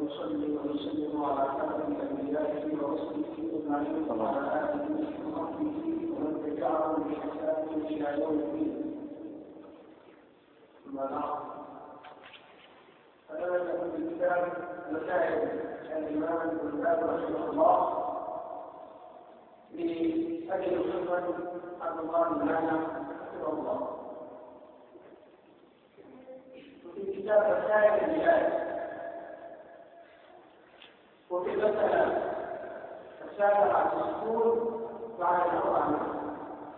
ونصلي ونسلم على خاتم الانبياء ورسله اجمعين وعلى اله وصحبه ومن تبعهم باحسان الى يوم الدين. اما بعد فلا يكون الكتاب مسائل الامام ابن باز رحمه الله لأجل خدمة عبد الله بن حفظه الله. وفي كتاب مسائل الجهاد وفي المسألة السابعة والستون بعد الأربع منها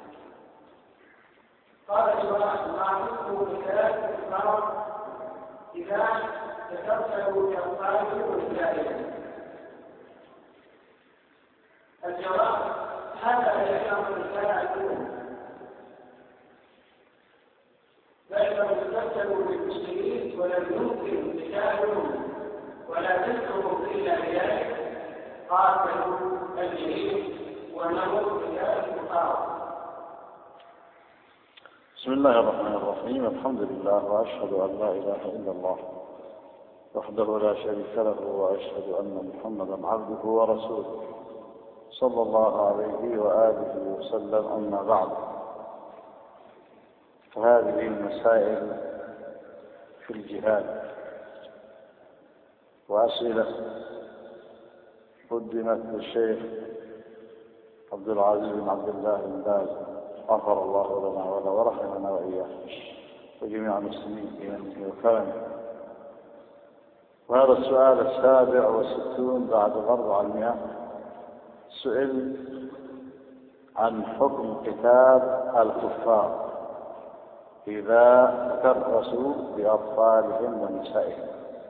قال الإمام معروف بثلاث أسباب إذا تكفلوا بأفعاله ورجالهم. الجواب: هذا يحرم الرسالة الأولى، فإنهم تمثلوا بالمسلمين ولم يمكن قتالهم ولا تدعوهم إلا بذلك قاتلوا الجميع ونموا بذلك المقاومة. بسم الله الرحمن الرحيم. الحمد لله وأشهد أن لا إله إلا الله وحده لا شريك له وأشهد أن محمدا عبده ورسوله صلى الله عليه وآله وسلم. أما بعد، فهذه المسائل في الجهاد وأسئلة قدمت للشيخ عبد العزيز بن عبد الله بن باز غفر الله لنا وله ورحمنا وإياه وجميع المسلمين بمنه وكرمه. وهذا السؤال 67 بعد 400 سئل عن حكم قتال الكفار إذا تكرسوا بأطفالهم ونسائهم،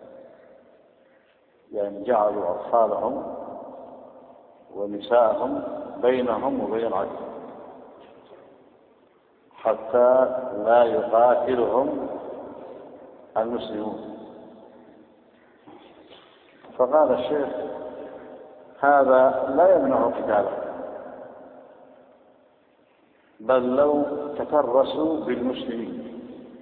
يعني جعلوا أطفالهم ونسائهم بينهم وبين العدو حتى لا يقاتلهم المسلمون. فقال الشيخ: هذا لا يمنع قتاله، بل لو تكرسوا بالمسلمين،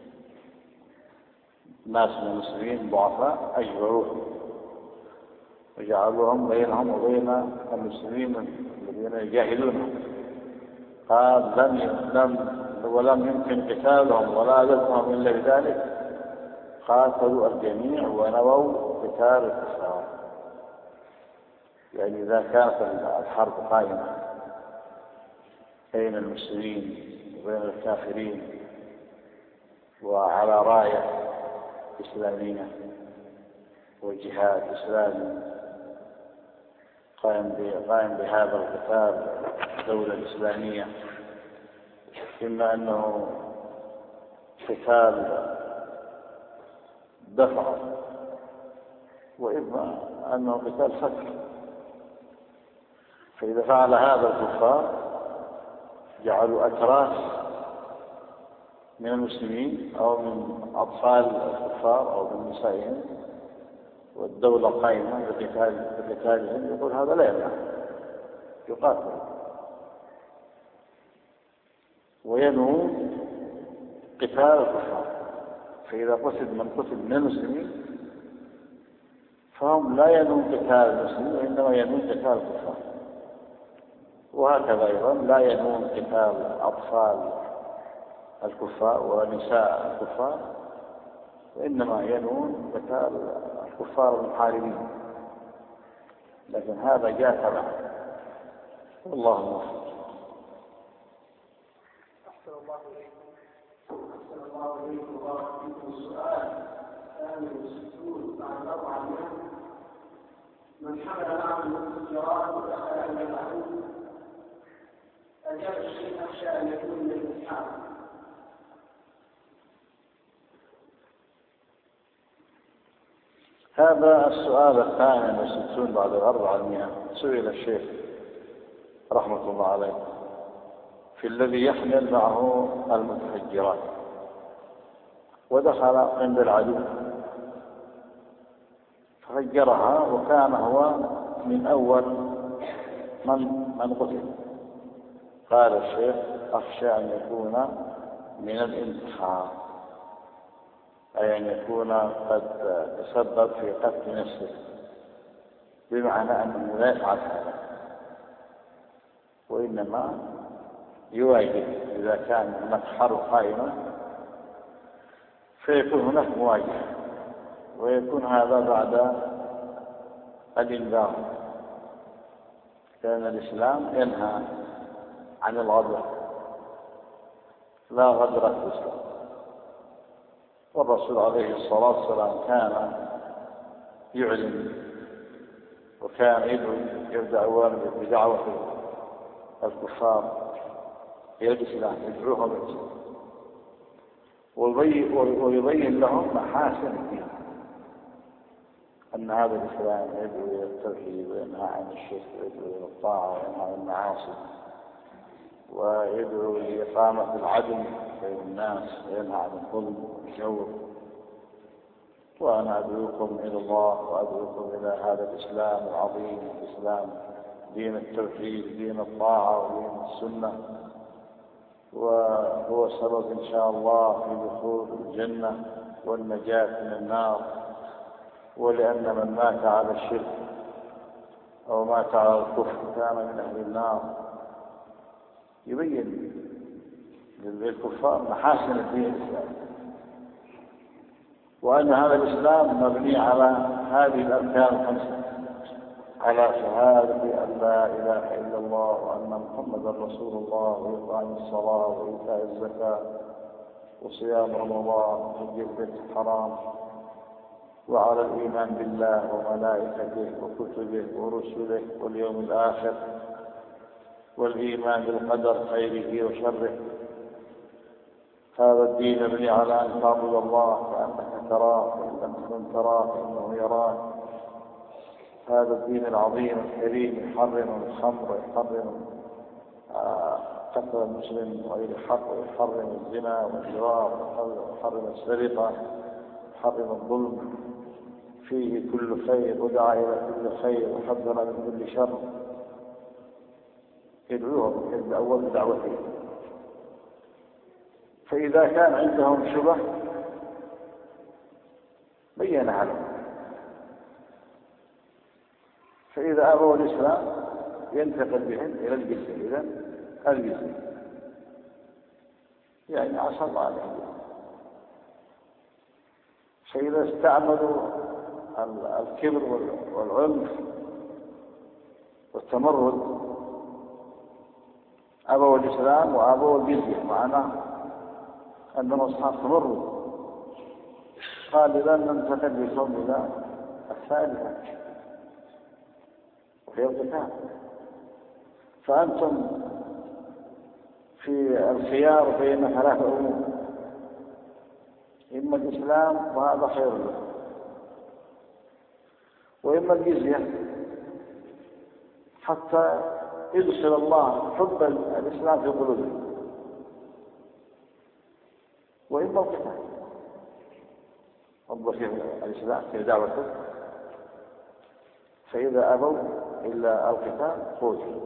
ناس من المسلمين ضعفاء أجبروهم وجعلوهم بينهم وبين المسلمين الذين يجاهدونهم، قال ولم يمكن قتالهم ولا دفعهم إلا بذلك قاتلوا الجميع ونووا قتال الكفار. يعني إذا كانت الحرب قائمة بين المسلمين وبين الكافرين وعلى راية إسلامية وجهاد إسلامي قائم بهذا القتال دولة إسلامية، إما أنه قتال دفع وإما أنه قتال فتح. فإذا فعل هذا الكفار جعلوا أتراس من المسلمين أو من أطفال الكفار أو من نسائهم والدولة قائمة بقتالهم، يقول هذا لا يمنع، يقاتل وينوي قتال الكفار. فإذا قتل من المسلمين فهم لا ينوون قتال المسلمين وإنما ينوون قتال الكفار، وهكذا أيضا لا ينوون قتال أطفال الكفار ونساء الكفار، وإنما ينوون قتال الكفار المحاربين. لكن هذا جاء تبعا، والله الموفق. أحسن الله إليكم وبارك فيكم. السؤال 68 بعد 400: من حمل معه المسجرات ودخل إلى العدو أجاب الشيء: أخشى أن يكون من الإسحاق. هذا السؤال 68 بعد 400 سئل الشيخ رحمة الله عليه في الذي يحمل معه المتفجرات ودخل عند العدو ففجرها، وكان هو من أول من قتل. قال الشيخ: أخشى أن يكون من الانتحار، أي أن يكون قد تسبب في قتل نفسه بمعنى أنه لا يفعل هذا، وإنما يواجه إذا كان هناك حرب قائمة فيكون هناك مواجهة، ويكون هذا بعد الإنذار، لأن الإسلام ينهى عن الغدر، لا غدر في الإسلام. والرسول عليه الصلاة والسلام كان يعلن وكان يبدأ أولا بدعوة الكفار إلى الإسلام، يدعوهم إلى الإسلام ويبين لهم محاسن الدين، أن هذا الإسلام يدعو إلى التوحيد وينهى عن الشرك ويدعو إلى الطاعة وينهى عن المعاصي ويدعو لإقامة العدل بين الناس وينهى عن الظلم والجور. وأنا أدعوكم إلى الله وأدعوكم إلى هذا الإسلام العظيم، الإسلام دين التوحيد، دين الطاعة ودين السنة، وهو سبب إن شاء الله في دخول الجنة والنجاة من النار. ولأن من مات على الشرك أو مات على الكفر كان من أهل النار. يبين للكفار محاسن الدين الإسلامي، وأن هذا الإسلام مبني على هذه الأركان الخمسة، على شهادة أن لا إله إلا الله وأن محمدا رسول الله وإقام الصلاة وإيتاء الزكاة وصيام رمضان وحج البيت الحرام، وعلى الإيمان بالله وملائكته وكتبه ورسله واليوم الآخر، والإيمان بالقدر خيره وشره. هذا الدين يبني على أن تعبد الله كأنك تراه، وإن لم تكن تراه فإنه يراك. هذا الدين العظيم الكريم يحرم الخمر ويحرم قتل المسلم وغير الحق، ويحرم الزنا والجرار، ويحرم السرقة، ويحرم الظلم. فيه كل خير ودعا إلى كل خير وحذر من كل شر. يدعوهم عند أول دعوته، فإذا كان عندهم شبه بينها لهم، فإذا أبوا الإسلام ينتقل بهم إلى الجزية. إذن الجزية يعني عصى الله عليهم. فإذا استعملوا الكبر والعنف والتمرد أبوا الإسلام وأبوا الجزية، معناه أنهم أصحاب تمرد. قال إذا ننتقل بكم إلى الثالثة وهي القتال، فأنتم في الخيار بين ثلاث أمور: إما الإسلام وهذا خير لكم، وإما الجزية حتى يدخل الله حب الإسلام في قلوبهم، وإما القتال حب في الإسلام في دعوته. فإذا أبوا إلا القتال قتلوا.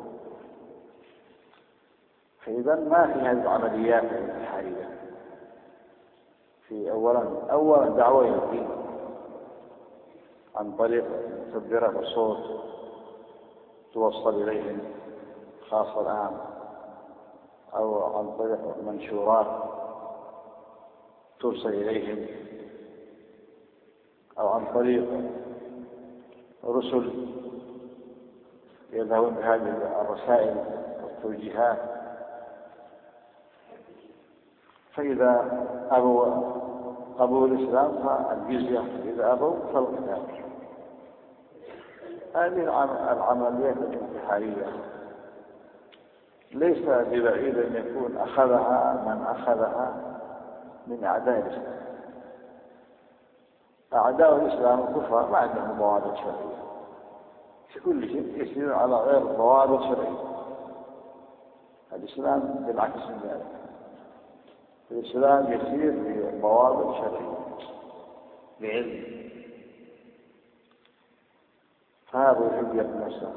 فإذا ما في هذه العمليات الانتحارية. في أولا دعوة إلى الدين عن طريق تكبيرات الصوت توصل إليهم خاصة الآن، أو عن طريق منشورات ترسل إليهم، أو عن طريق رسل يذهبون بهذه الرسائل والتوجيهات. فإذا أبوا قبول الإسلام فالجزية، إذا أبوا فالقتال. هذه العمليات الانتحارية ليس ببعيد أن يكون أخذها من أخذها من أعداء الإسلام. أعداء الإسلام الكفار ما عندهم ضوابط شرعية، في كل شيء يسير على غير ضوابط شرعية. الإسلام بالعكس من ذلك، الإسلام يسير بضوابط شرعية بعلم. فهذا يحب يقتل نفسه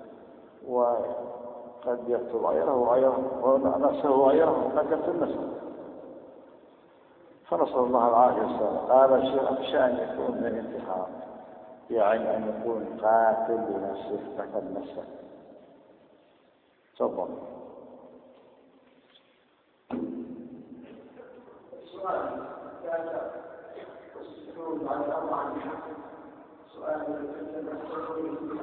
وقد يقتل غيره ونفسه غيره وقد يقتل نفسه. فنسأل الله العافية والسلامة. هذا شيء أخشى أن يكون من الانتحار، يعني أن يكون قاتل لنفسه قتل نفسه. تفضل. السؤال السجود على الأربع نعم سؤال يتكلم عن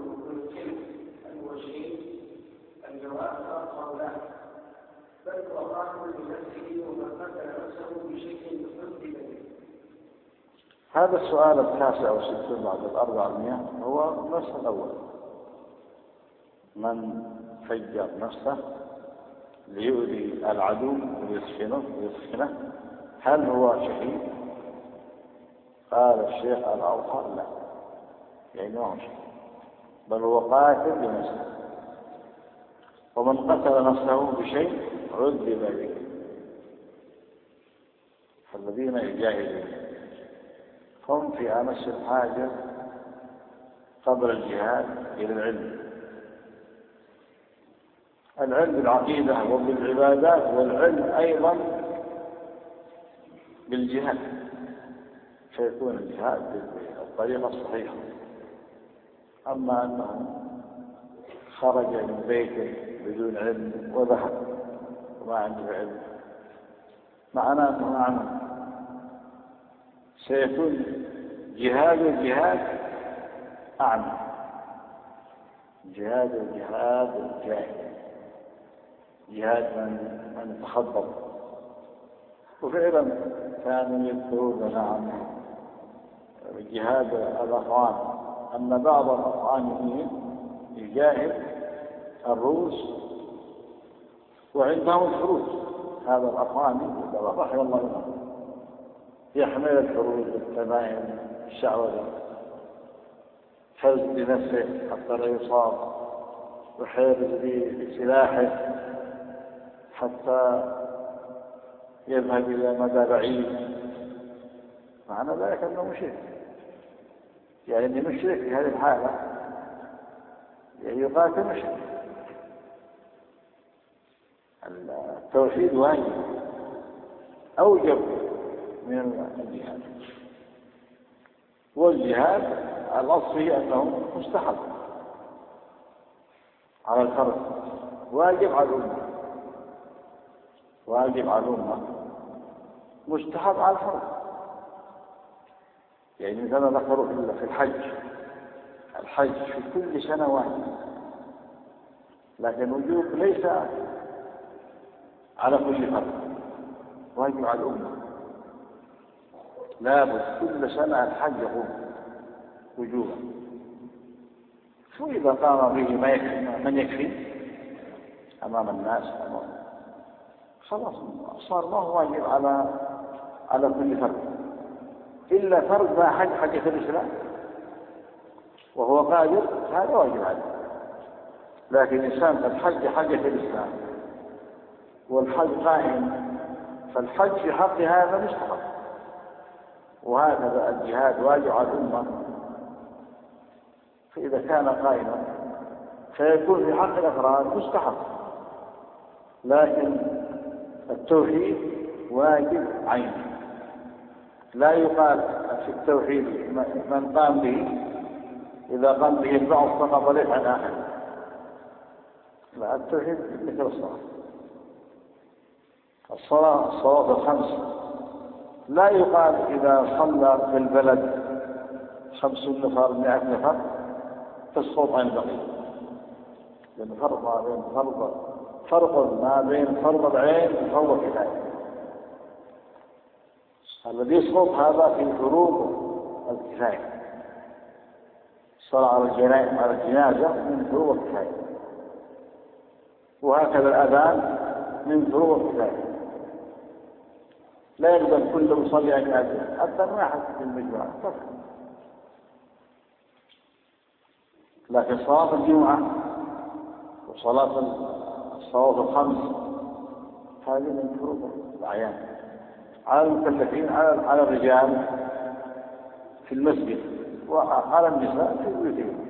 الوجهين الجواب قولان بل وقام بنفسه ومن قتل نفسه بشيء ضد بدنه. هذا السؤال 69 بعد 400 هو نفس الأول. من فجر نفسه ليؤذي العدو ويسخنه هل هو شهيد؟ قال الشيخ الأوفر لا، يعني ما هو شهيد، بل هو قاتل لنفسه، ومن قتل نفسه بشيء عذب به. فالذين يجاهدون هم في أمس الحاجة قبل الجهاد إلى العلم بالعقيدة وبالعبادات، والعلم أيضا بالجهاد، فيكون الجهاد بالطريقة الصحيحة. أما أنه خرج من بيته بدون علم وذهب وما عنده علم، معناه أنه أعمى، سيكون جهاد أعمى، جهاد الجاهل، جهاد من تخبط. وفعلا كانوا يذكرون نعم جهاد الأخوان، أن بعض الأخوانيين يجاهد الروس وعندهم الفروج. هذا الأخواني رحمه الله منه يحمل الفروج والتمائم الشعوذة، حرز بنفسه حتى لا يصاب، وحرز بسلاحه حتى يذهب إلى مدى بعيد. معنى ذلك أنه مشرك، يعني أنه مشرك في هذه الحالة يعني يقاتل مشرك. التوحيد واجب أوجب من الجهاد، والجهاد الأصل فيه أنه مستحب على الفرد، واجب على الأمة، مستحب على الفرد. يعني مثلا ذكروا في الحج في كل سنة واحد، لكن وجوب ليس على كل فرد، واجب على الأمة، لابد كل سنة الحج يقوم وجوبا. وإذا قام به من يكفي أمام الناس خلاص صار ما هو واجب على كل فرد، إلا فرد ما حجة الإسلام وهو قادر، هذا واجب عليه. لكن الإنسان قد حجة الإسلام والحج قائم، فالحج في حق هذا مستحب. وهكذا الجهاد واجب على الأمة، فإذا كان قائما فيكون في حق الأفراد مستحب. لكن التوحيد واجب عين، لا يقال في التوحيد من قام به إذا قام به البعض سقط وليس عن آخر. لا، التوحيد مثل الصلاة الخمس، لا يقال إذا صلى في البلد 50 نفر 100 نفر تسقط عن البقية، لأن فرق ما بين فرض العين وفرض الكفاية. الذي يسقط هذا في فروض الكفاية، الصلاة على الجنازة من فروض الكفاية، وهكذا الأذان من فروض الكفاية. لا يلزم كل مصلي أن يأذن، أذن واحد في المجموعة فقط. لكن صلاة الجمعة وصلاة الصلوات الخمس هذه من فروض الأعيان على المكلفين، على الرجال في المسجد وعلى النساء في بيوتهم.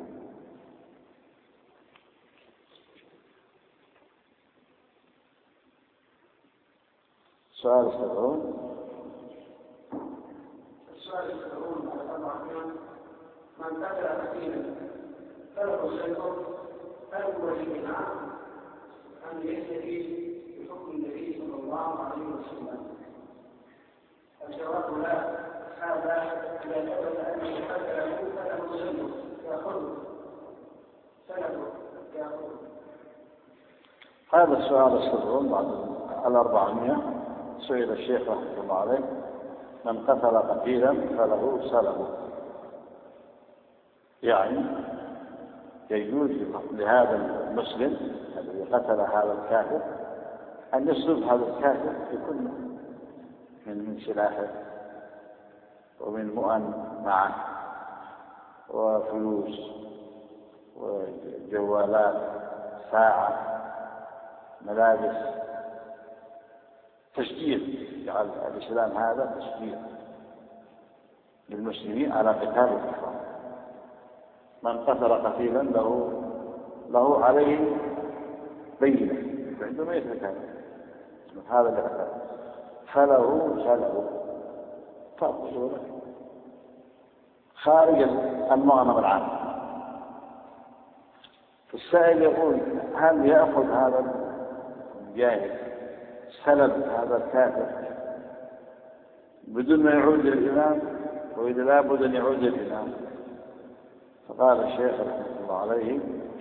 السؤال 70 على الأربع من قتل قتيلا فله شيء هل هو الإمام أم يكتفي بحكم النبي صلى الله عليه وسلم؟ الجواب لا، هذا إذا ثبت أنه قتله فله شيء يأخذه سلبه يأخذه. هذا السؤال السرون بعد 400 سئل الشيخ رحمه الله عليه: من قتل قتيلا فله سلبه، يعني يجوز لهذا المسلم الذي قتل هذا الكافر أن يسلب هذا الكافر في كل من سلاحه ومن مؤن معه وفلوس وجوالات، ساعة، ملابس، تشجيع. جعل الإسلام هذا تشجيع للمسلمين على قتال الكفار. من قتل قتيلا له عليه بينة، عندما يترك هذا اللي قتل فله سلبه تأخذه خارج المغنم العام. السائل يقول: هل يأخذ هذا الجاهل سلب هذا الكافر بدون ما يعود للإمام، وإذا لا بد أن يعود للإمام؟ فقال الشيخ رحمه الله عليه: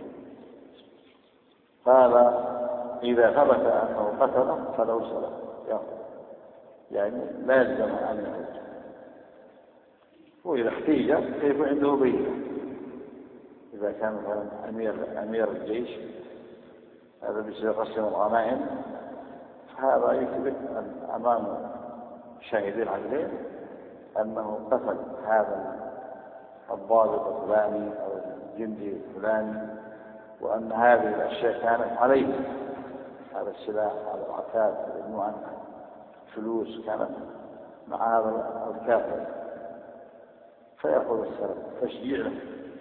قال: إذا ثبت أنه قتل فله سلب يأخذ، يعني لا يلزم أن يعود. وإذا احتيج فيكون عنده بينة. إذا كان مثلا أمير الجيش هذا بيقسم الغنائم، فهذا يثبت أمام شاهدين عدلين أنه قتل هذا الضابط الفلاني أو الجندي الفلاني، وأن هذه الأشياء كانت عليه، هذا السلاح، هذا العتاد، هذا المعنى، فلوس كانت مع هذا الكافر، فيأخذ السلب تشجيع له.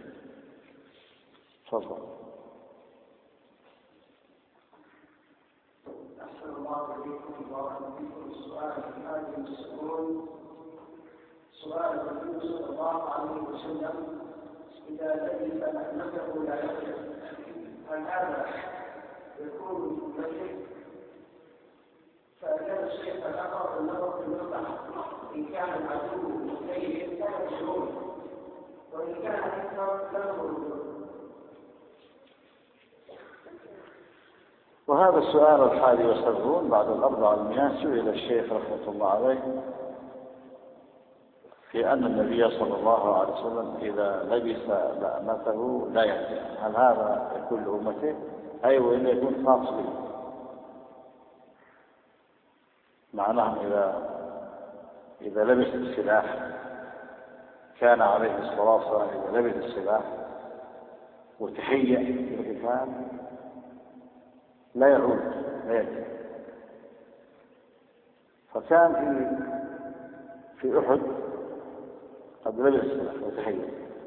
تفضل. أحسن الله إليكم وبارك فيكم. السؤال في هذه السؤال سؤال النبي صلى الله عليه وسلم: إذا لبس أنه لا يقدر، هل هذا يكون مسلم؟ فأجاب الشيخ الآخر أنه في المصلحة إن كان العدو مسلم لا يشعرون، وإن كان أكثر لا يشعرون. وهذا السؤال 71 بعد 400 سئل الشيخ رحمه الله عليه في أن النبي صلى الله عليه وسلم إذا لبس لأمته لا يهدي، هل هذا يكون لأمته أي وإن يكون خاص به؟ معناه إذا لبس السلاح كان عليه الصلاة والسلام إذا لبس السلاح وتهيأ للقتال لا يعود، لا يهدي. فكان في أحد قد لبس السلاح وتهيأ،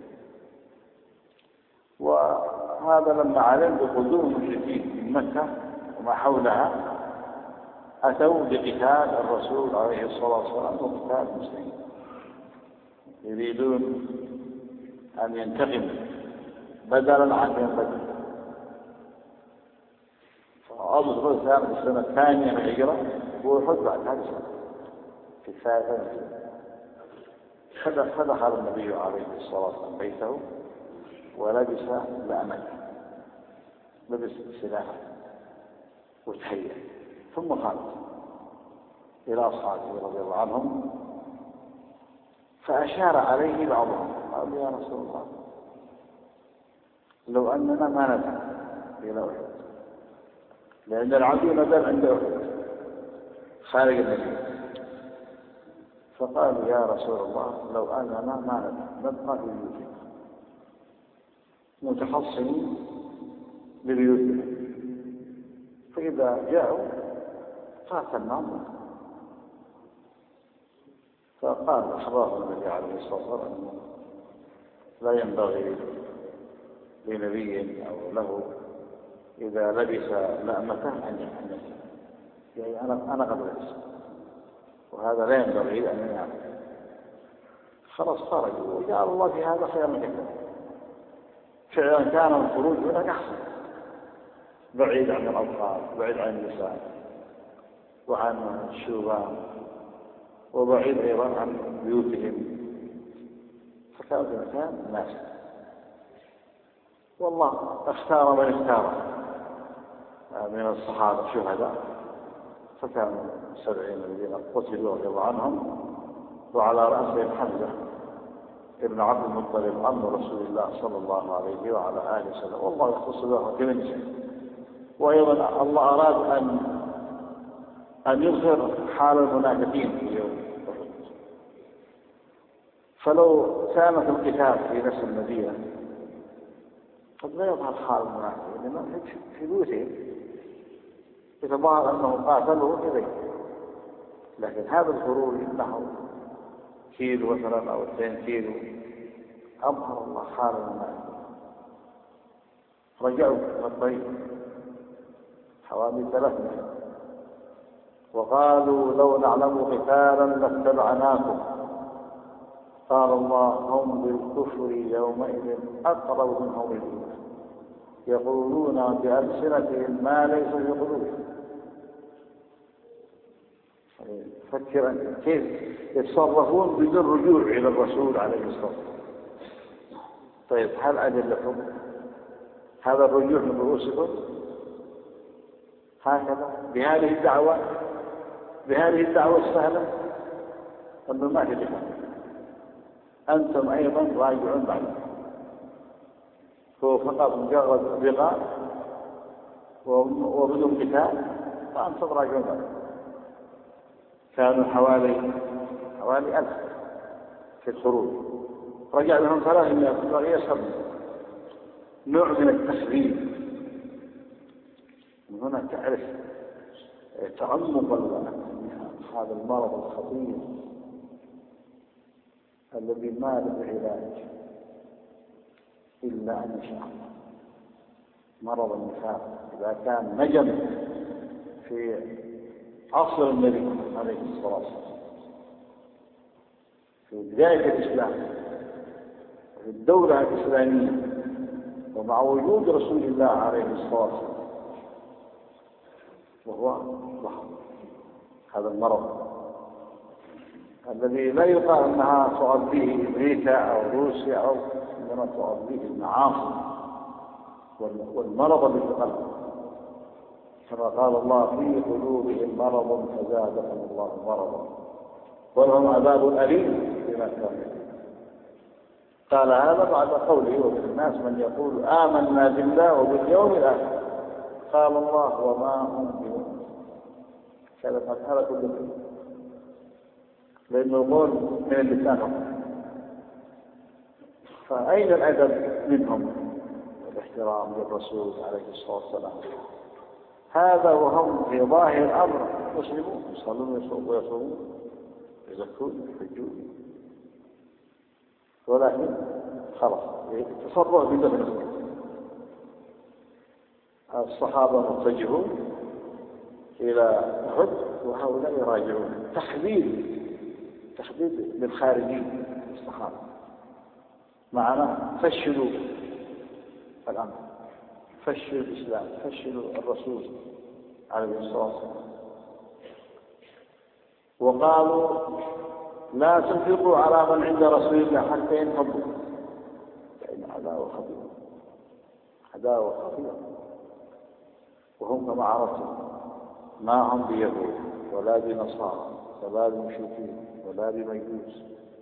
وهذا لما علم بقدوم المشركين من مكة وما حولها أتوا لقتال الرسول عليه الصلاة والسلام وقتال المسلمين، يريدون أن ينتقموا بدلا عن ينبذل. فأبو الرسول في السنة الثانية من الهجرة وأحد بعد هذه السنة في الثالثة. فدخل النبي عليه الصلاة والسلام بيته ولبس لأمته، لبس سلاحه وتهيأ، ثم خرج إلى أصحابه رضي الله عنهم فأشار عليه بعضهم قال: يا رسول الله لو أننا ما نذهب إلى أحد، لأن العدو نزل عند أحد خارج المدينة. فقالوا: يا رسول الله لو أننا ما نذهب نبقى في بيوتنا متحصنين ببيوتنا، فإذا جاءوا قاتلناهم. فقال أخبار النبي عليه الصلاة والسلام أنه لا ينبغي لنبي أو له إذا لبس لأمته أن يحمل، يعني أنا قد لبس، وهذا لا ينبغي أن يعمل. خلاص خرجوا، وجعل الله في هذا خيرا كثيرا. فعلا كان الخروج هناك أحسن، بعيد عن الأطفال، بعيد عن النساء وعن الشيوخان، وبعيد أيضا عن بيوتهم، فكان في مكان ناسك. والله اختار من اختار من الصحابة شهداء، فكانوا 70 الذين قتلوا رضي الله عنهم، وعلى رأسهم حمزة ابن عبد المطلب عم رسول الله صلى الله عليه وعلى آله وسلم، والله يخص له بمنه. وأيضا الله أراد أن يظهر حال المنافقين في يوم أحد. فلو كان في القتال في نفس المدينة قد لا يظهر حال المنافقين، لأنهم في بيوتهم يتظاهر أنهم قاتلوا إليه، لكن هذا الخروج له كيلو مثلا أو 2 كيلو أظهر الله حال المنافقين. رجعوا من الطريق حوالي 300 وقالوا لو نعلم قتالا لاتبعناكم. قال الله هم بالكفر يومئذ أقرب منهم الإيمان يقولون بألسنتهم ما ليس في قلوبهم. فكر أنت كيف يتصرفون بدون رجوع إلى الرسول عليه الصلاة والسلام. طيب هل أجل لكم هذا الرجوع من رؤوسكم هكذا بهذه الدعوة السهلة؟ أنه ما في قتال، أنتم أيضا راجعون بعد، هو فقط مجرد لقاء وبدون قتال وأنتم راجعون بعد. كانوا حوالي 1000 في الخروج، رجع منهم 300 بقي 700. نوع من التخريب. من هنا تعرف تعمق هذا المرض الخطير الذي ما له علاج إلا أن يشاء الله. مرض النفاق إذا كان نجم في عصر النبي عليه الصلاة والسلام في بداية الإسلام في الدولة الإسلامية ومع وجود رسول الله عليه الصلاة والسلام، وهو هذا المرض الذي لا يقال أنها تعد به أمريكا أو روسيا أو إنما تعد به المعاصي والمرض اللي في القلب، كما قال الله في قلوبهم مرض فزادهم الله مرضا ولهم عذاب أليم بما كانوا. قال هذا بعد قوله ومن الناس من يقول آمنا بالله وباليوم الآخر. قال الله وما هم بمؤمنين. هذا كله لأنه القول من اللسان. فأين الأدب منهم والاحترام للرسول عليه الصلاة والسلام؟ هذا وهم في ظاهر الأمر مسلمون يصلون ويصومون يزكون يحجون، ولكن خلاص تصرف بدون الصحابة متجهون إلى أحد وهؤلاء يراجعون. تحديد للخارجين الصحابة معنا فشلوا الأمر، فشلوا الإسلام، فشلوا الرسول عليه الصلاة والسلام، وقالوا لا تنفقوا على من عند رسول الله حتى ينفضوا، فإن عداوة خطيرة. وهم كما عرفتم ما هم بيهود ولا بنصارى ولا بمشركين ولا بمجوس،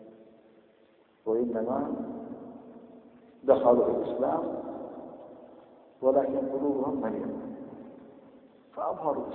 وإنما دخلوا في الإسلام ولكن قلوبهم مليئة، فأظهروا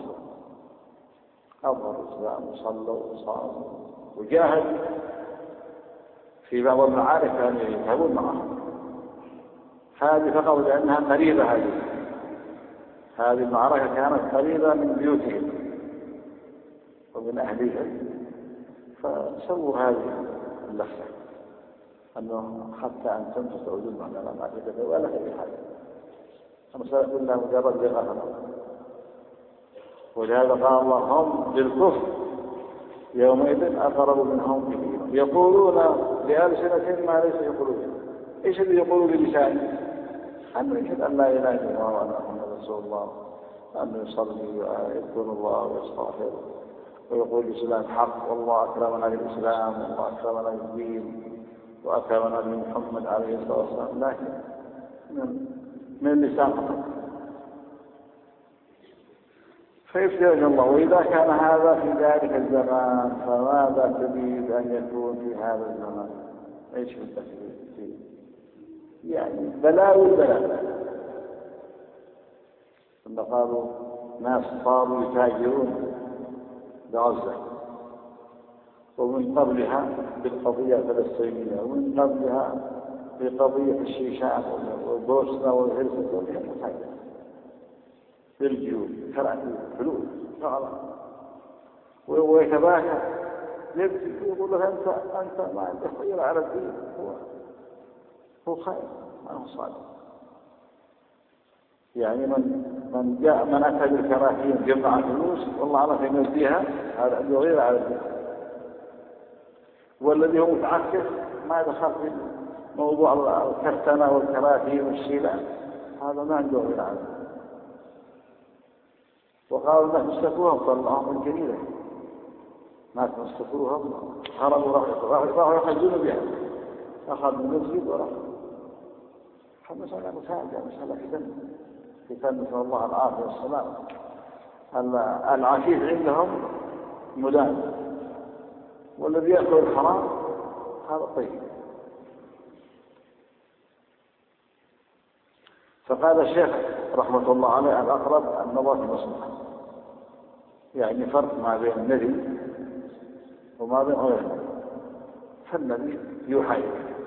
الإسلام وصلوا وصاموا وجاهدوا. في بعض المعارك كانوا يذهبون معهم، هذه فقط لأنها قريبة. هذه المعركة كانت قريبة من بيوتهم ومن أهلهم، فسووا هذه اللفة أنه حتى أنتم تسعودون معنا لا معركة ولا أي حاجة، مسألة إلا مجرد لغة. ولهذا قال الله هم بالكفر يومئذ أقرب منهم بالإيمان. يقولون بألسنة ما ليس يقولون. إيش اللي يقولوا بلسانه؟ أن يشهد أن لا إله إلا الله وأن محمدا رسول الله، أن يصلي ويذكر الله ويستغفر ويقول الإسلام حق، والله أكرمنا بالإسلام والله أكرمنا بالدين وأكرمنا بمحمد عليه الصلاة والسلام، لكن من اللسان فقط. فيفترج الله. وإذا كان هذا في ذلك الزمان فماذا تريد أن يكون في هذا الزمان؟ ايش التفكير فيه؟ يعني بلاوي البلاء. ثم قالوا ناس صاروا يتاجرون بغزة، ومن قبلها بالقضية الفلسطينية، ومن قبلها بقضية الشيشان والبوسنة والهرسك بالجيوب كراتي فلوس شغلة، ويتباهى يبكي يقول له أنت ما عندك خير على الدين، هو خير ما هو صادق. يعني من أتى بالكراهين جمع فلوس والله عرف ينزيها، هذا يغير على الدين. والذي هو متعكس ما دخل في موضوع الكرتنة والكراهين والشيلان، هذا ما عنده غير على الدين. وقالوا الناس اشتكوهم طلعهم من جريرة، ناس اشتكوهم هربوا راحوا يخزنوا بها، أخذ من المسجد وراح. فمسألة مساعدة، مسألة فتن نسأل الله العافية والسلام. العفيف عندهم مدان، والذي يأكل الحرام هذا طيب. فقال الشيخ رحمة الله عليه الأقرب النظر في المصلحة، يعني فرق ما بين النبي وما بين غير النبي. فالنبي يوحى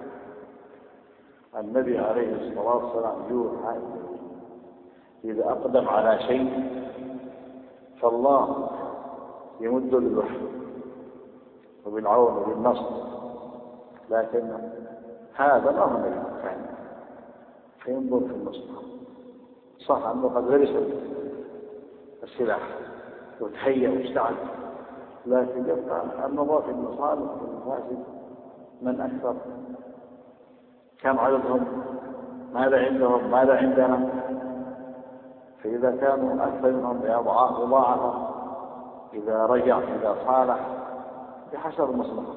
النبي عليه الصلاة والسلام يوحى إذا أقدم على شيء فالله يمد بالوحي وبالعون وبالنصر، لكن هذا ما هو النبي ثاني فينظر في المصلحة. صح أنه قد غرس السلاح وتهيأ واشتعل، لكن يبقى النظر في المصالح والمفاسد. من أكثر؟ كم عددهم؟ ماذا عندهم؟ ماذا عندنا؟ فإذا كانوا أكثر منهم بأضعاف إذا رجع إذا صالح بحسب المصلحة.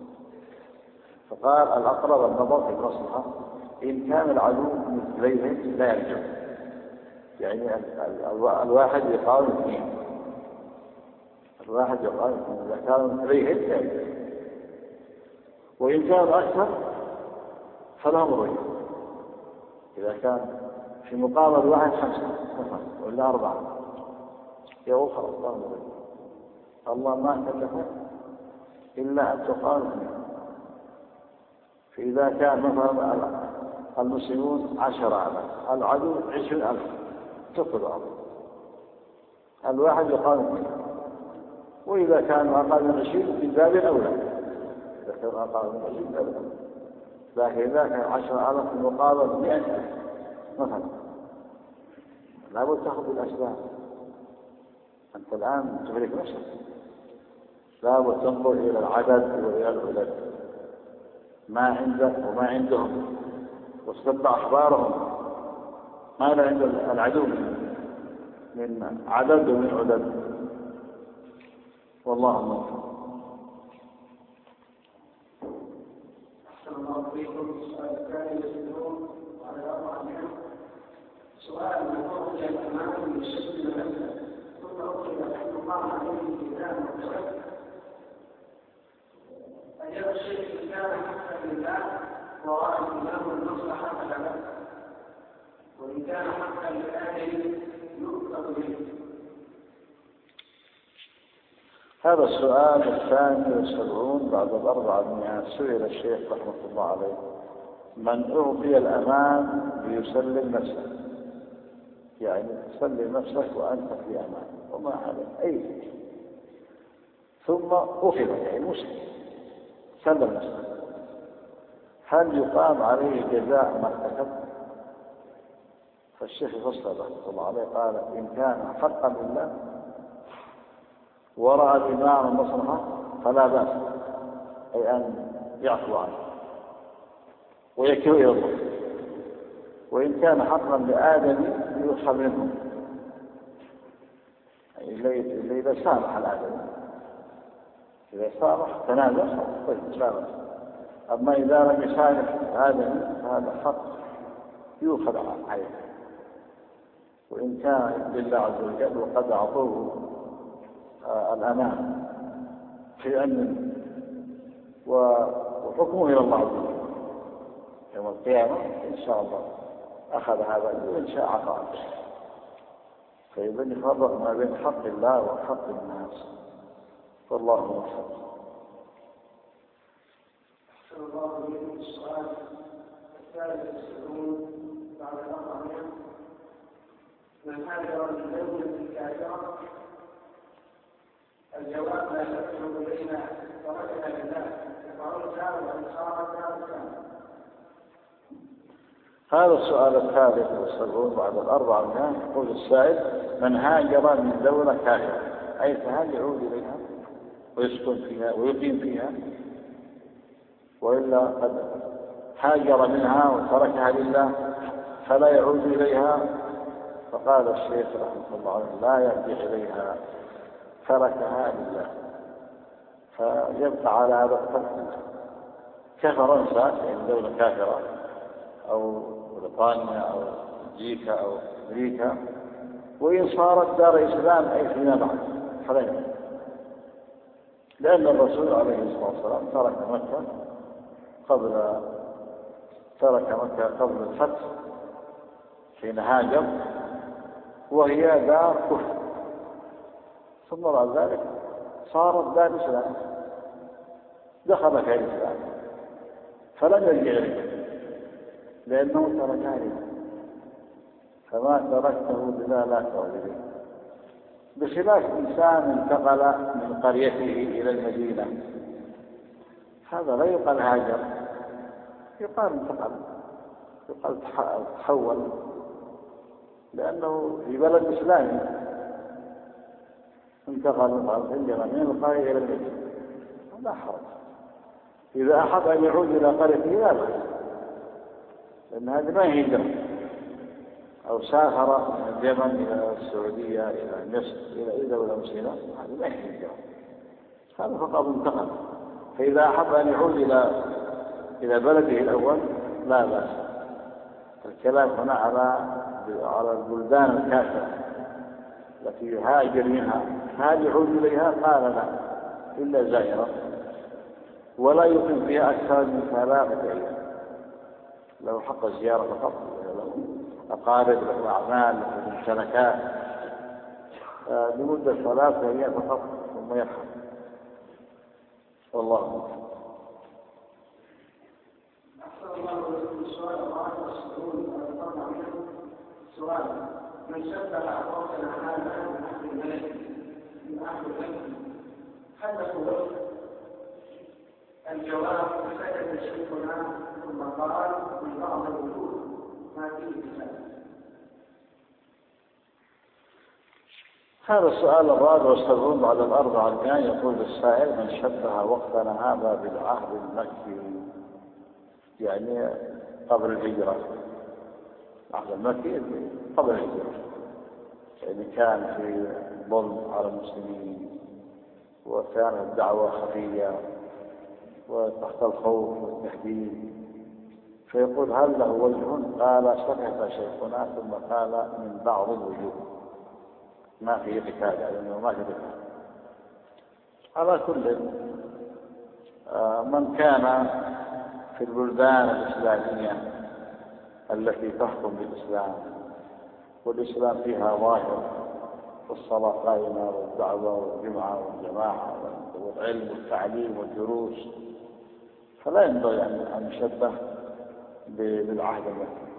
فقال الأقرب النظر في المصلحة. إن كان العدو مثليه لا يرجع، يعني الواحد يقاوم اثنين، الواحد يقاوم اثنين، إذا كانوا مثليه لا يرجع. وإن كانوا أكثر فلهم رؤية، إذا كان في مقابل واحد 5 مثلا ولا 4 يقول خلاص لهم رؤية. الله ما كلف إلا أن تقاوم اثنين. فإذا كان مثلا المسلمون 10,000 العدو 20,000 تقتل بعض، الواحد يقاوم اثنين. وإذا كانوا أقل من 20 من باب أولى، إذا كانوا أقل من 20 باب أولى. لكن إذا كان 10,000 في مقابل 100,000 مثلا لابد تأخذ بالأسباب. أنت الآن تهلك نفسك، لابد تنظر إلى العدد وإلى العدد، ما عندك وما عندهم، واستتبع أخبارهم ماذا عند العدو من عدد ومن عدد. والله الموفق. أحسن الله إليكم. السؤال الثاني يسألون على 4 منهم. سؤال من أخرج الأمام من الشمس نفسه ثم أخرج أن يقام عليه كتاب مختلف، أجاب الشيخ إن كان حقا لله ورأى الإمام المصلحة فلا بأس، وإن كان حقا لأهله يؤخذ به. هذا السؤال الثاني والسبعون بعد 400. سئل الشيخ رحمة الله عليه من أعطي الأمان ليسلم نفسه، يعني تسلم نفسك وأنت في أمان وما عليك أي شيء، ثم أخذ يعني مسلم سلم نفسه، هل يقام عليه جزاء ما ارتكب؟ فالشيخ فصل رحمه الله عليه قال إن كان حقا لله ورأى الإمام المصلحة فلا بأس أي أن يعفو عنه ويكل إلى الله. وإن كان حقا لآدم يؤخذ منه، اللي إذا سامح الآدم، إذا سامح تنازل طيب لا بأس. أما إذا لم يسامح آدم فهذا حق يؤخذ عليه. وإن كان لله عز وجل وقد أعطوه الأمان في أمن وحكمه إلى الله عز وجل يوم القيامة إن شاء الله أخذ هذا وإن شاء عفا عنه. فإذا يفرق ما بين حق الله وحق الناس، والله موفق. أحسن الله إليكم. السؤال الثالث والسبعون بعد 400: من هاجر من دولة كافرة؟ الجواب: لا تدخل إلينا تركنا لله وعرضها وأنصارها وكان. هذا السؤال الثالث والسبعون بعد 400. يقول السائل: من هاجر من دولة كافرة، أي فهل يعود إليها ويسكن فيها ويقيم فيها، وإلا قد هاجر منها وتركها لله فلا يعود إليها؟ فقال الشيخ رحمه الله لا يرجع إليها، تركها لله، فيبقى على هذا الترك. كفر إنسان من دولة كافرة أو بريطانيا أو بلجيكا أو أمريكا، وإن صارت دار إسلام أي فيما بعد فلا يعود، لأن الرسول عليه الصلاة والسلام ترك مكة قبل الفتح حين هاجر وهي دار كفر، ثم بعد ذلك صارت دار إسلام، دخل في الإسلام فلم يرجع إليه لأنه تركها لله، فما تركته لله لا تعود إليه. بخلاف إنسان انتقل من قريته إلى المدينة، هذا لا يقال هاجر، يقال انتقل، يقال تحول، لأنه في بلد إسلامي انتقل من القرية إلى المدينة، لا حرج. إذا أحب أن يعود إلى قريته لا بأس، لأن هذه ما هي هجرة. أو سافر من اليمن إلى السعودية إلى مصر إلى دولة مسلمة، هذه ما هي هجرة، هذا فقط انتقل. فإذا أحب أن يعود إلى بلده الأول لا بأس. الكلام هنا على البلدان الكافرة التي يهاجر منها، هل يعود إليها؟ قال لا، إلا زائرا، ولا يقيم فيها أكثر من 3 أيام، له حق الزيارة فقط، له أقارب، له أعمال، له ممتلكات، لمدة 3 أيام فقط ثم يرحل. والله أعلم. أحسن الله إليكم. السؤال 64 سؤال: من شبه أعراضنا هذا من أهل الملك من أهل الملك هل له وجه؟ الجواب: سكت شيخنا ثم قال من بعض الوجوه ما فيه كتاب. هذا السؤال 74 بعد 400. يقول السائل: من شبه وقتنا هذا بالعهد المكي، يعني قبل الهجرة، العهد المكي قبل الهجرة، يعني كان في ظلم على المسلمين، وكانت الدعوة خفية وتحت الخوف والتهديد. فيقول: هل له وجه؟ قال: سكت شيخنا ثم قال: من بعض الوجوه ما في قتال، يعني ما في قتال. على كل من كان في البلدان الإسلامية التي تحكم بالإسلام والإسلام فيها ظاهر، والصلاة قائمة والدعوة والجمعة والجماعة والعلم والتعليم والدروس، فلا ينبغي أن يشبه بالعهد المكي.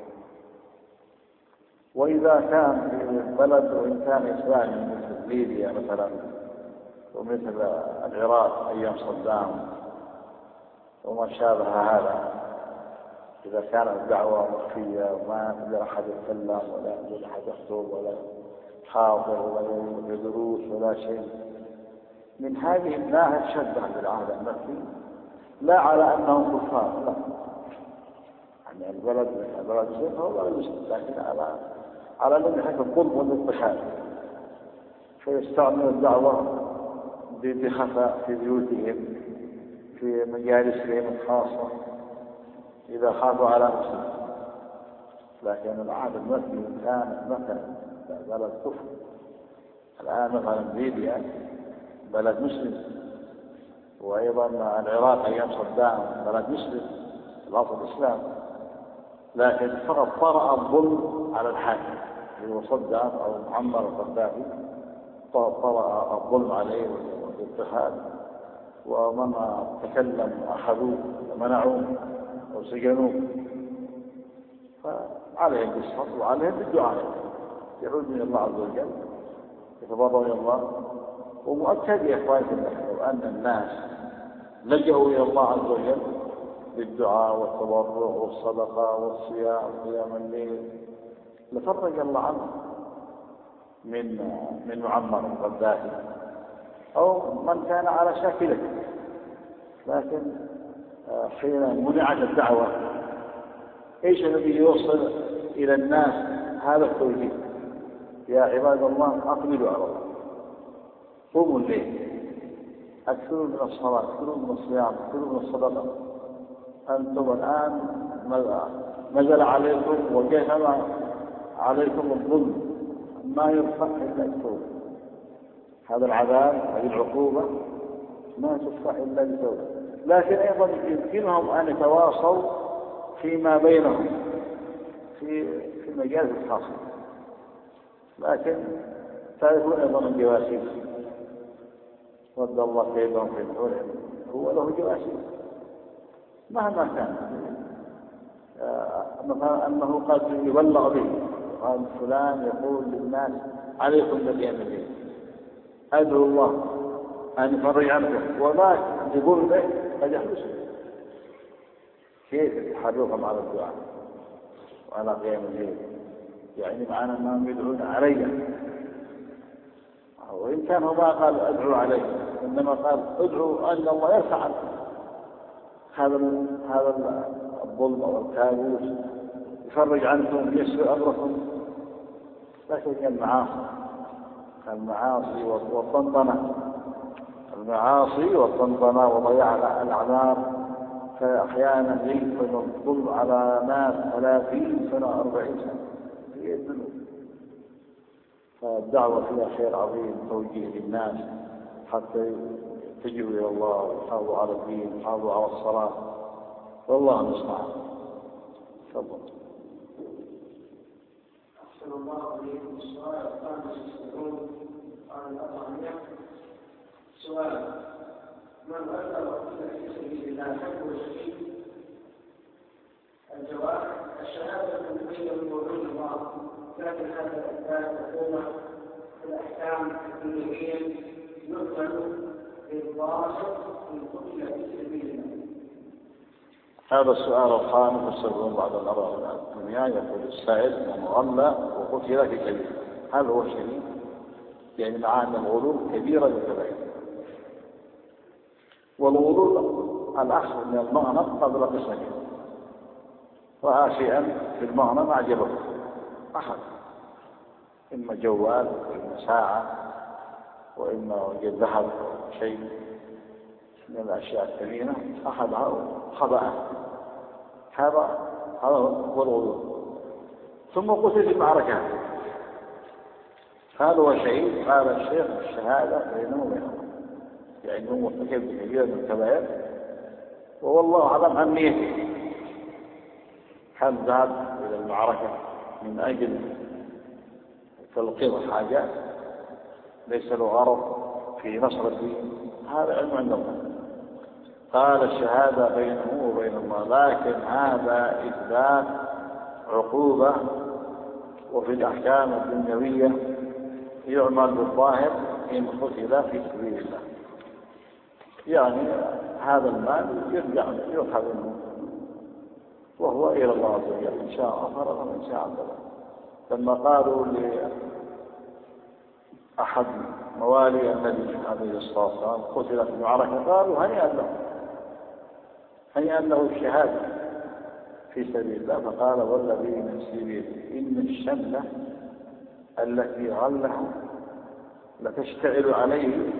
وإذا كان في بلد وإن كان إسلامي مثل ليبيا مثلا ومثل العراق أيام صدام وما شابه هذا، إذا كانت الدعوة مخفية وما يقدر أحد يتكلم ولا يقدر أحد يخطب ولا يحاضر ولا يدرس ولا شيء، من هذه الناحية شبه بالعهد المكي، لا على أنهم كفار، لا، يعني البلد شيء هو بلد مسلم، لكن على من حيث الظلم والاضطهاد، فيستعمل الدعوة بخفاء في بيوتهم، في مجالسهم الخاصة إذا خافوا على مسلم. لكن العهد المكي كان مثلا بلد كفر. الآن مثلا ليبيا بلد مسلم، وأيضا العراق أيام صدام بلد مسلم الأصل الإسلام، لكن فقط طرأ الظلم على الحاكم اللي هو صدام أو معمر القذافي، طرأ الظلم عليه والاضطهاد، ومن تكلم أخذوه ومنعوه وسجنوه، فعليهم بالصبر وعليهم بالدعاء، يعود من الله عز وجل، يتضرعوا إلى الله. ومؤكد يا إخواني لو أن الناس لجأوا إلى الله عز وجل بالدعاء والتضرع والصدقة والصيام وقيام الليل لفرج الله عنه من معمر القذافي أو من كان على شاكلته. لكن حين منعت الدعوة ايش الذي يوصل الى الناس هذا التوجيه؟ يا عباد الله اقبلوا على الله، قوموا الليل، اكثروا من الصلاه، اكثروا من الصيام، اكثروا من الصدقه. انتم الان نزل عليكم وكيفما عليكم الظلم ما يرفع الا التوبه. هذا العذاب، هذه العقوبه ما تدفع الا بالتوبه. لكن ايضا يمكنهم ان يتواصوا فيما بينهم في المجال الخاص، لكن تعرفون ايضا الجواسيس رد الله كيدهم في نحورهم، هو له جواسيس مهما كان، مثلا انه قد يبلغ به، قال فلان يقول للناس عليكم بالقيام الليل، ادعو الله ان يفرج عنكم، وذاك يقول به قد يحدث. كيف يحركهم على الدعاء وعلى قيام الليل؟ يعني معنى انهم يدعون علي، وان كان هو ما قال ادعوا علي، انما قال ادعوا ان الله يرفع عنكم هذا الظلم او الكابوس، يفرج عنكم، يسر امركم. لكن المعاصي والطنطنه، المعاصي والطنطنه وضياع الاعمار، فأحيانا يكون الظلم على ناس 30 سنة 40 سنة في الذنوب. فالدعوة فيها خير عظيم، توجيه للناس حتى يتجهوا إلى الله ويحافظوا على الدين ويحافظوا على الصلاة، والله المستعان. تفضل. أحسن الله إليكم. السؤال الخامس والسبعون عن الأطعمة. سؤال: من أثر في سبيل الله حكم شديد؟ الجواب: الشهادة بينه وبين الله، لكن هذا الإثبات حكومة في الأحكام الدنيوية يقتل بالظاهر إن قتل في سبيل الله. هذا السؤال الخامس والسبعون بعد النظر الدنيا. يقول السائل: من غلى وقتل في سبيل الله، هل هو شديد؟ يعني مع أن الغلو كبيرة للكبائر، والغلول الأخذ من المغنم قبل قسمه، رأى شيئا في المغنم أعجبه أخذ، إما جوال وإما ساعة وإما وجد ذهب شيء من الأشياء الثمينة أخذها وخبأها، هذا هو الغلول. ثم قتل في معركة، هذا هو شيء. قال الشيخ: الشهادة بينه وبينه، يعني هو مرتكب بكبيرة من الكبائر والله أعلم عن نيته. هل ذهب إلى المعركة من أجل تلقيط الحاجات، ليس له غرض في نصر الدين، هذا علم عند الله. قال: الشهادة بينه وبين الله، لكن هذا إثبات عقوبة، وفي الأحكام الدنيوية يعمل بالظاهر إن قتل في سبيل الله، يعني هذا المال يرجع يؤخذ منه وهو إلى الله عز وجل، إن شاء غفر وإن شاء عذب. لما قالوا لأحد موالي النبي عليه الصلاة والسلام قتل في المعركة قالوا هنيئا له الشهادة في سبيل الله. فقال والذي نفسي بيده إن الشملة التي غلها لتشتعل عليه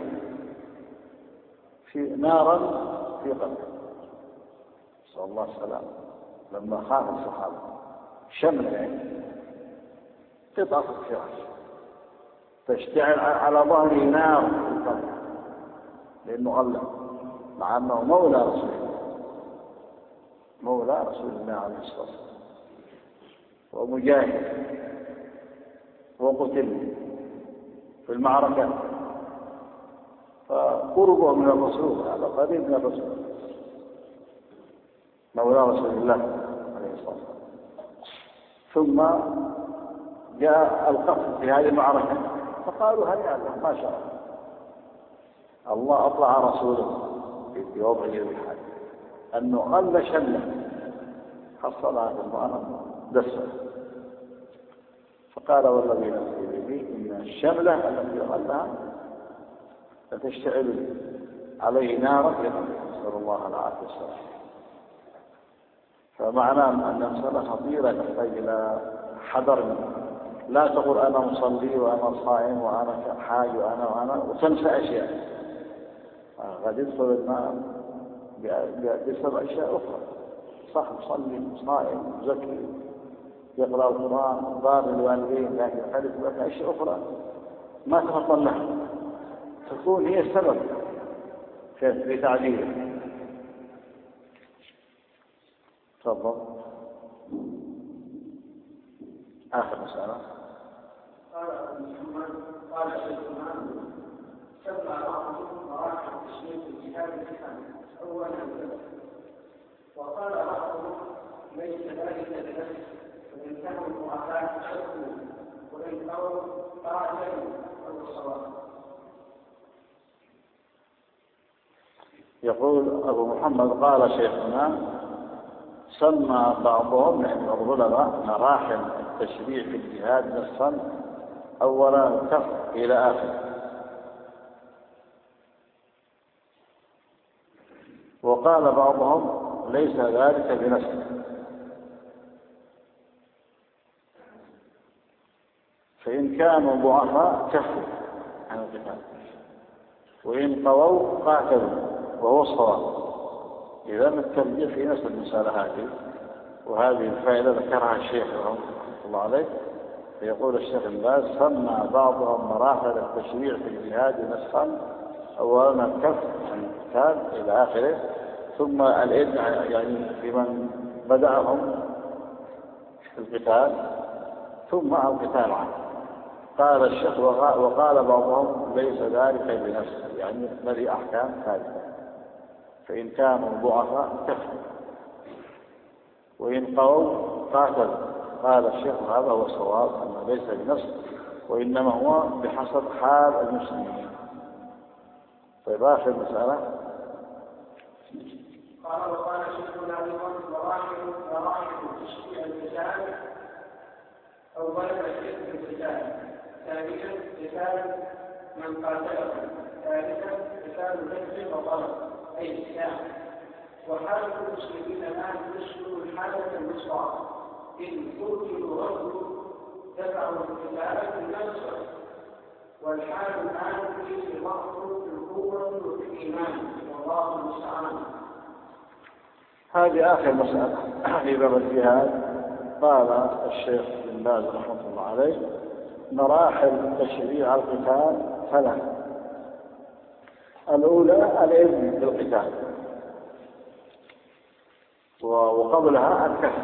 في نارا في قلبه. صلى الله عليه وسلم لما خاف الصحابة شملة يعني قطعة الفراش تشتعل على ظهره نار في القلب لأنه غلى، مع أنه مولى رسول الله عليه الصلاة والسلام ومجاهد وقتل في المعركة، فقربه من الرسول هذا قريب من الرسول مولى رسول الله عليه الصلاة والسلام. ثم جاء القتل في هذه المعركة فقالوا هنيئا له ما شاء الله أطلع رسوله في وضعه الحال أنه غل شمله حصلها في المعنى دسه. فقال والذي نفسي بيده إن الشملة التي غلها لتشتعل عليه نارا نسأل الله العافية والسلام. فمعنى أن المسألة خطيرة تحتاج إلى حذر. لا تقول أنا مصلي وأنا صائم وأنا حاج وأنا وتنسى أشياء قد يدخل النار بسبب أشياء أخرى. صح مصلي صائم زكي يقرأ القرآن بار الوالدين، لكن قد يدخل أشياء أخرى ما تفضل لها تكون هي السبب في تعديله. تفضل. آخر مسألة. قال محمد قال شيخنا سمى بعضهم مراحل تشريف الجهاد الحمد أولا وقال بعضهم ليس ذلك بنفسه وإن كانوا الضعفاء شكوا وإن أو قاتلوا أو صواب. يقول أبو محمد قال شيخنا سمى بعضهم من العلماء مراحل التشريع في الجهاد نصا أولا كف إلى آخر، وقال بعضهم ليس ذلك بنفسه فإن كانوا ضعفاء كفوا عن القتال وإن قووا قاتلوا وهو الصواب. إذا الترجيح في نفس المسألة هذه، وهذه الفائدة ذكرها الشيخ رحمه الله عليه. فيقول الشيخ باز سمى بعضهم مراحل التشريع في الجهاد نسخا أولا الكف عن القتال إلى آخره، ثم الإذن يعني لمن بدأهم في القتال ثم القتال عنه. قال الشيخ وقال بعضهم ليس ذلك بنفسه يعني الذي أحكام ثالثة فإن كانوا ضعفاء كفوا وإن قووا قاتلوا. قال الشيخ هذا هو الصواب أنه ليس بنفسه وإنما هو بحسب حال المسلمين. طيب آخر مسألة. قال وقال شيخنا أيضا مراحل تشريع القتال أولا الشرك بالقتال، ثانيا قتال من قاتله، ثالثا قتال نفس وطلب أي الإسلام. وحالة المسلمين الآن تشمل الحالة الوسطى إن قتلوا رجل دفعوا القتال بالنفس، والحال الآن فيه ضعف في القوة وفي الإيمان والله المستعان. هذه آخر مسألة في باب الجهاد. قال الشيخ بن باز رحمه الله عليه مراحل تشريع القتال ثلاث. الأولى الإذن بالقتال وقبلها الكف.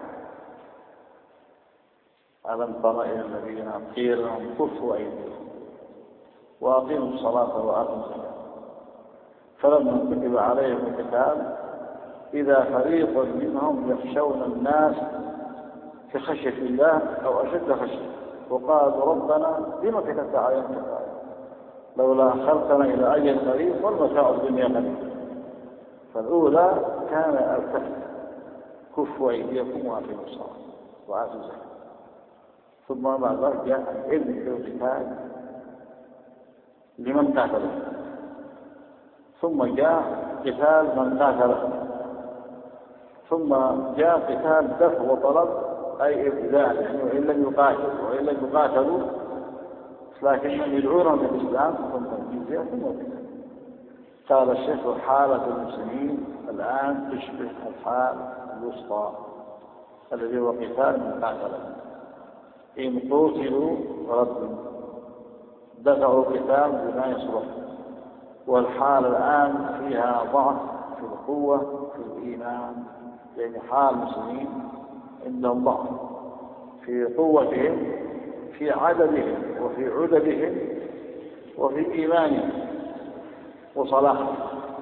ألم تر إلى الذين قيل لهم كفوا أيديكم وأقيموا الصلاة وآتوا الزكاة فلما كتب عليهم القتال إذا فريق منهم يخشون الناس كخشية الله أو أشد خشية وقالوا ربنا لما كتبت علينا القتال لولا أخرتنا إلى أجل قريب والمتاع الدنيا قليل. فالأولى كان الكف كفوا أيديكم وأقيموا الصلاة وآتوا الزكاة. ثم بعد ذلك جاء العلم بالقتال لمن قاتله، ثم جاء قتال من قاتله، ثم جاء قتال دفع وطلب أي إبداع، يعني وإن لم يقاتلوا وإن لم يقاتلوا لكنهم يدعونهم للإسلام ثم الجزية ثم القتال. قال الشيخ: حالة المسلمين الآن تشبه الحال الوسطى الذي هو قتال من قاتله، إن قتلوا ردوا دفعوا قتال بما يصلح، والحال الآن فيها ضعف في القوة في الإيمان، يعني حال المسلمين عندهم ضعف في قوتهم في عددهم وفي عددهم وفي إيمانهم وصلاحهم،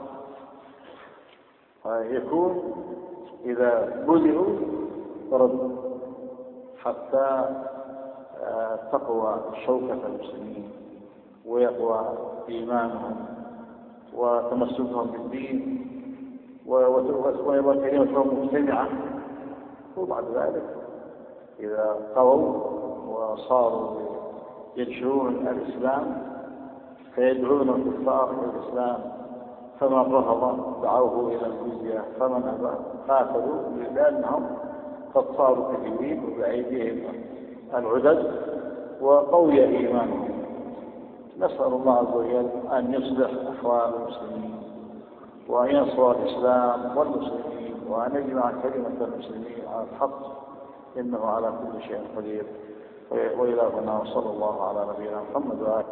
فيكون إذا بذلوا ردوا حتى تقوى شوكة المسلمين ويقوى إيمانهم وتمسكهم بالدين ويبقى كلمتهم مجتمعة. وبعد ذلك إذا قووا وصاروا ينشرون الإسلام فيدعون الكفار إلى الإسلام، فمن رفض دعوه إلى الجزية، فمن أبى قاتلوا، لأنهم قد صاروا كثيرين وبأيديهم العدد وقوي إيمانهم. نسأل الله عز وجل أن يصلح أحوال المسلمين وأن ينصر الإسلام والمسلمين وأن يجمع كلمة المسلمين على الحق، إنه على كل شيء قدير. وإلهنا وصلى الله على نبينا محمد وآله.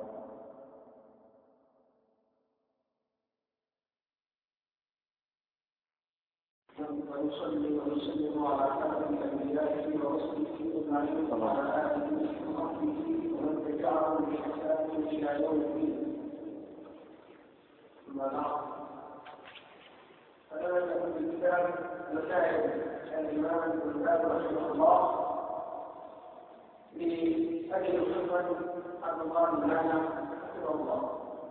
ونصلي ونسلم على خاتم الأنبياء ورسله أجمعين وعلى آله وصحبه ومن تبعهم بإحسان إلى يوم الدين. ثم بعد، فلا يكون بالكتاب مسائل الإمام ابن باز رحمه الله لأبي محمد عبد الله بن حفظه الله،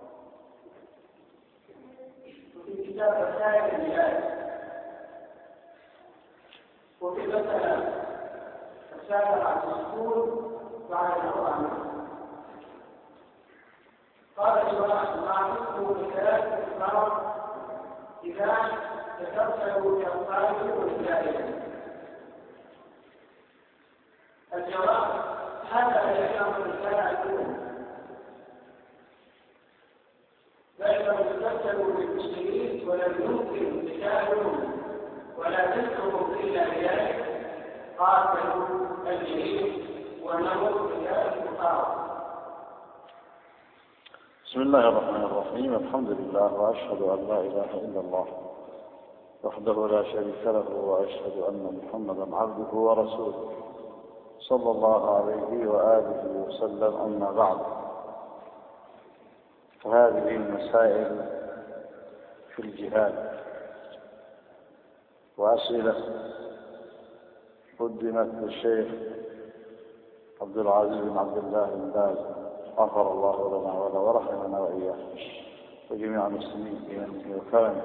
وفي كتاب مسائل الجهاد، وفي المسألة السابعة السكون بعد القرآن. قال الإمام مع حكم بثلاث أسباب إذا تترتب كالقائل والجاهل. الجواب: هذا يحكم الرسالة الأولى، فإنه تترتب للمسلمين ولم يمكن قتالهم ولا تدعوهم إلا بذلك، قاتلوا الجليل ونموا بذلك القرار. بسم الله الرحمن الرحيم. الحمد لله وأشهد أن لا إله إلا الله وحده لا شريك له، وأشهد أن محمدا عبده ورسوله صلى الله عليه وآله وسلم. أما بعد، فهذه المسائل في الجهاد وأسئلة قدمت للشيخ عبد العزيز بن عبد الله بن باز، غفر الله لنا وله ورحمنا وإياه وجميع المسلمين في يومه وكرمه.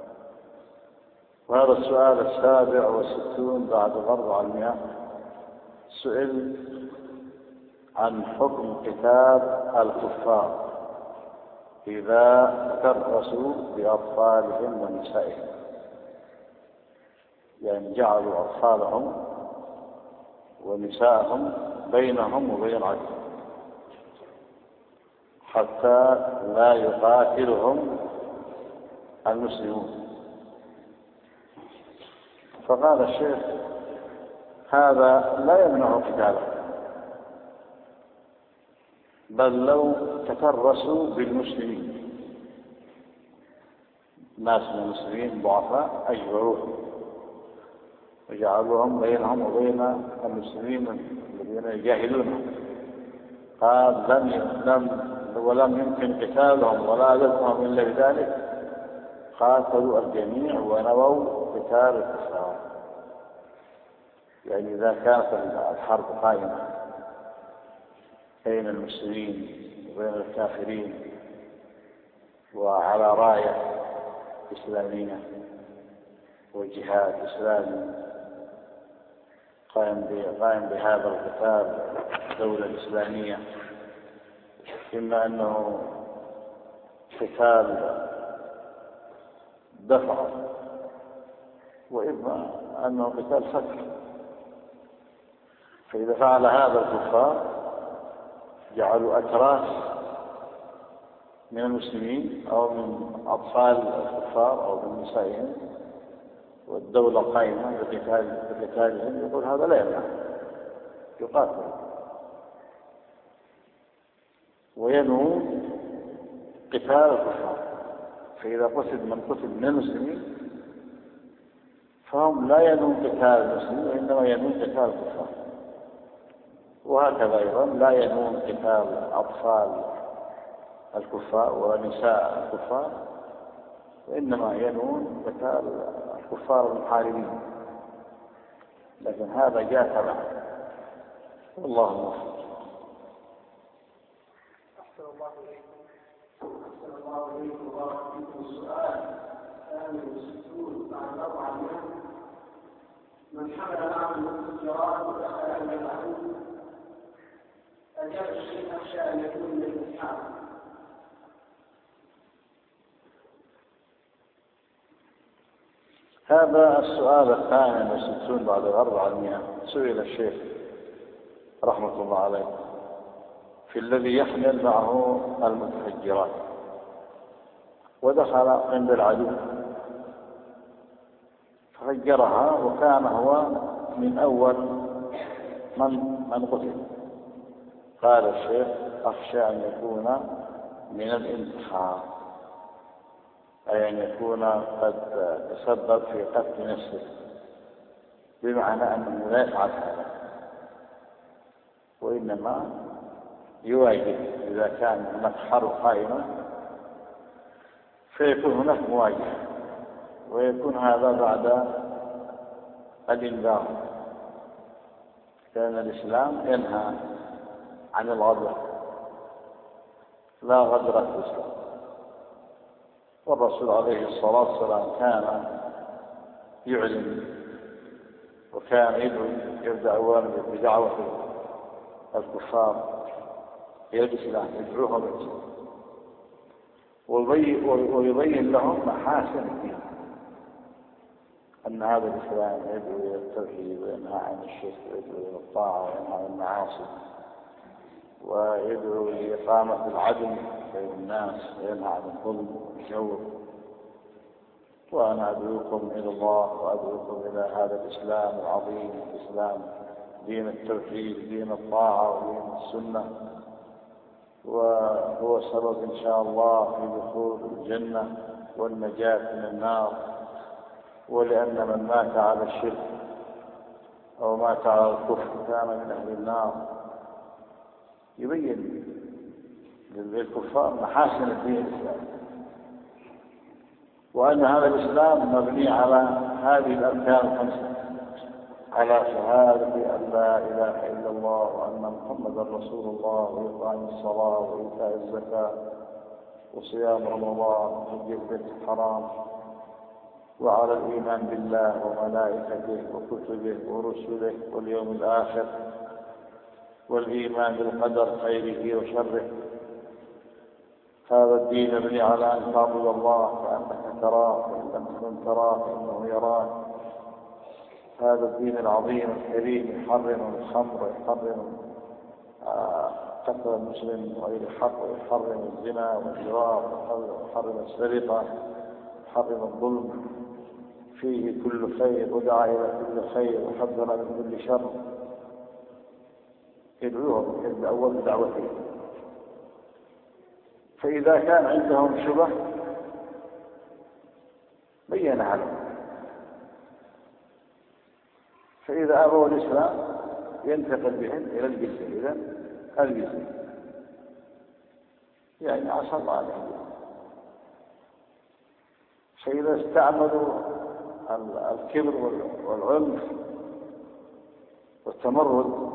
وهذا السؤال 67 بعد 400 سئل عن حكم قتال الكفار إذا ترسوا بأطفالهم ونسائهم، يعني جعلوا أطفالهم ونساءهم بينهم وبين عدو حتى لا يقاتلهم المسلمون. فقال الشيخ: هذا لا يمنع قتاله، بل لو تكرسوا بالمسلمين، ناس من المسلمين ضعفاء أجبروهم وجعلوهم بينهم وبين المسلمين الذين يجاهدونهم، قال ولم يمكن قتالهم ولا دفعهم إلا بذلك، قاتلوا الجميع ونووا قتال الكفار. يعني إذا كانت الحرب قائمة بين المسلمين وبين الكافرين وعلى راية إسلامية وجهاد إسلامي قائم بهذا القتال، دولة إسلامية إما أنه قتال دفع وإما أنه قتال فتح. فإذا فعل هذا الكفار جعلوا أتراس من المسلمين أو من أطفال الكفار أو من نسائهم والدولة قائمة بقتالهم، يقول هذا لا يمنع، يقاتل وينوي قتال الكفار. فإذا قتل من المسلمين فهم لا ينوون قتال المسلمين وإنما ينوون قتال الكفار. وهكذا أيضا لا ينوون قتال أطفال الكفار ونساء الكفار، وإنما ينوون قتال الكفار المحاربين. لكن هذا جاء تبعا، والله الموفق. أحسن الله إليكم وبارك فيكم. السؤال 68 بعد 400: من حمل معه التجارات ودخل على العدو أجاب الشيء أخشى أن يكون من الإسحاق. هذا السؤال 68 بعد 400. سئل الشيخ رحمة الله عليه في الذي يحمل معه المتفجرات ودخل عند العدو ففجرها، وكان هو من أول من قتل. قال الشيخ: أخشى أن يكون من الانتحار، أي أن يكون قد تسبب في قتل نفسه، بمعنى أنه لا يفعل هذا وإنما يواجه. إذا كان هناك حرب قائمة فيكون هناك مواجهة، ويكون هذا بعد الإنذار، لأن الإسلام ينهى عن الغدر، لا غدر في الإسلام. والرسول عليه الصلاة والسلام كان يعلن وكان يبدأ أولا بدعوة الكفار إلى الإسلام، يدعوهم إلى الإسلام ويبين لهم محاسن الدين، أن هذا الإسلام يدعو إلى التوحيد وينهى عن الشرك ويدعو إلى الطاعة وينهى عن المعاصي ويدعو لإقامة العدل بين الناس وينهى عن الظلم والجور. وأنا أدعوكم إلى الله وأدعوكم إلى هذا الإسلام العظيم، الإسلام دين التوحيد، دين الطاعة ودين السنة، وهو سبب إن شاء الله في دخول الجنة والنجاة من النار. ولأن من مات على الشرك أو مات على الكفر كان من أهل النار. يبين للكفار محاسن الدين الإسلامي، وأن هذا الإسلام مبني على هذه الأركان الخمسة، على شهادة أن لا إله إلا الله وأن محمدا رسول الله وإقام الصلاة وإيتاء الزكاة وصيام رمضان وحج البيت الحرام، وعلى الإيمان بالله وملائكته وكتبه ورسله واليوم الآخر، والإيمان بالقدر خيره وشره. هذا الدين يبني على أن تعبد الله كأنك تراه، وإن لم تكن تراه فإنه يراك. هذا الدين العظيم الكريم يحرم الخمر ويحرم قتل المسلم وغير الحق، ويحرم الزنا والجرار، ويحرم السرقة، ويحرم الظلم. فيه كل خير ودعا إلى كل خير وحذر من كل شر. يدعوهم الأول بدعوته. فإذا كان عندهم شبه بينها لهم، فإذا أبوا الإسلام ينتقل بهم إلى الجزية. إذن الجزية يعني عسى الله عليهم. فإذا استعملوا الكبر والعنف والتمرد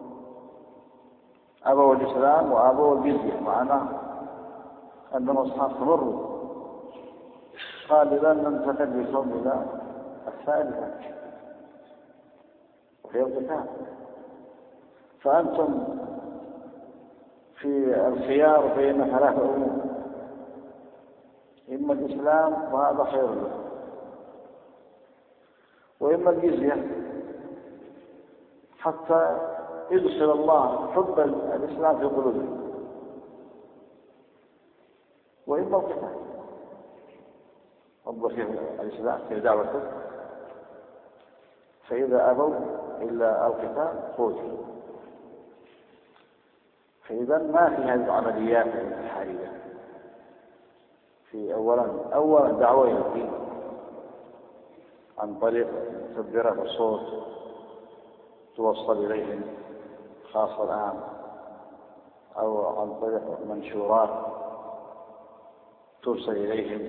أبوا الإسلام وأبوا الجزية، معناه أنهم أصحاب تمرد. قال إذا ننتقل بهم إلى الثالثة وهي القتال. فأنتم في الخيار بين ثلاثة أمور: إما الإسلام وهذا خير له، وإما الجزية حتى يدخل الله حب الإسلام في قلوبهم، وإما القتال. حب في الإسلام في دعوته، فإذا أبوا إلا القتال قتلوا. فإذا ما في هذه العمليات الانتحارية. في أولا دعوة إلى الدين عن طريق تبذيرات الصوت توصل إليهم خاصة الآن، أو عن طريق منشورات ترسل إليهم،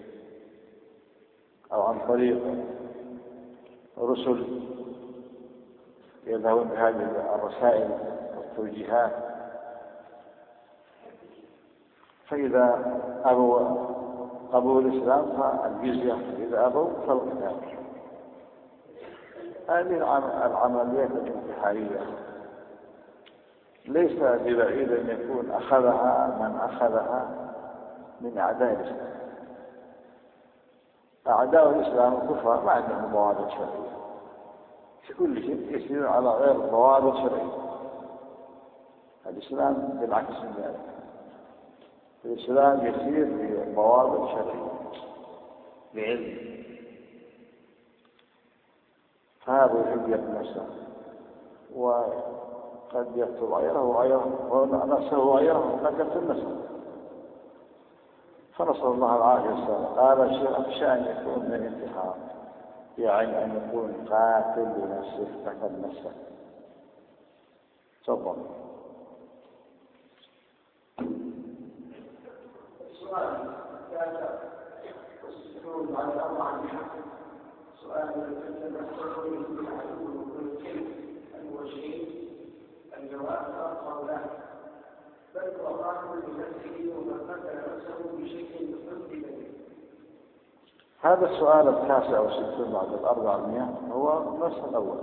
أو عن طريق رسل يذهبون بهذه الرسائل والتوجيهات. فإذا أبوا قبول الإسلام فالجزية، إذا أبوا فالقتال. هذه العمليات الانتحارية ليس ببعيد أن يكون أخذها من أخذها من أعداء الإسلام. أعداء الإسلام الكفار ما عندهم ضوابط شرعية، في كل شيء يسير على غير ضوابط شرعية. الإسلام بالعكس من ذلك، الإسلام يسير بضوابط شرعية بعلم. فهذا يحب يقتل نفسه، وقد يقتل غيره ونفسه غيره، وقد يقتل نفسه. فنسأل الله العافية والسلامة. قال الشيخ: أخشى أن يكون من الانتحار، يعني أن يكون قاتل لنفسه قتل نفسه. تفضل. السؤال كان يسألون عن الأمر عن الحق. سؤال يتكلم عن الرجل في العدو والكلب الوجهين. الجواب قولا: بل هو قاتل لنفسه ومن قتل نفسه بشيء يحب به. هذا السؤال 69 بعد 400 هو نفس الأول: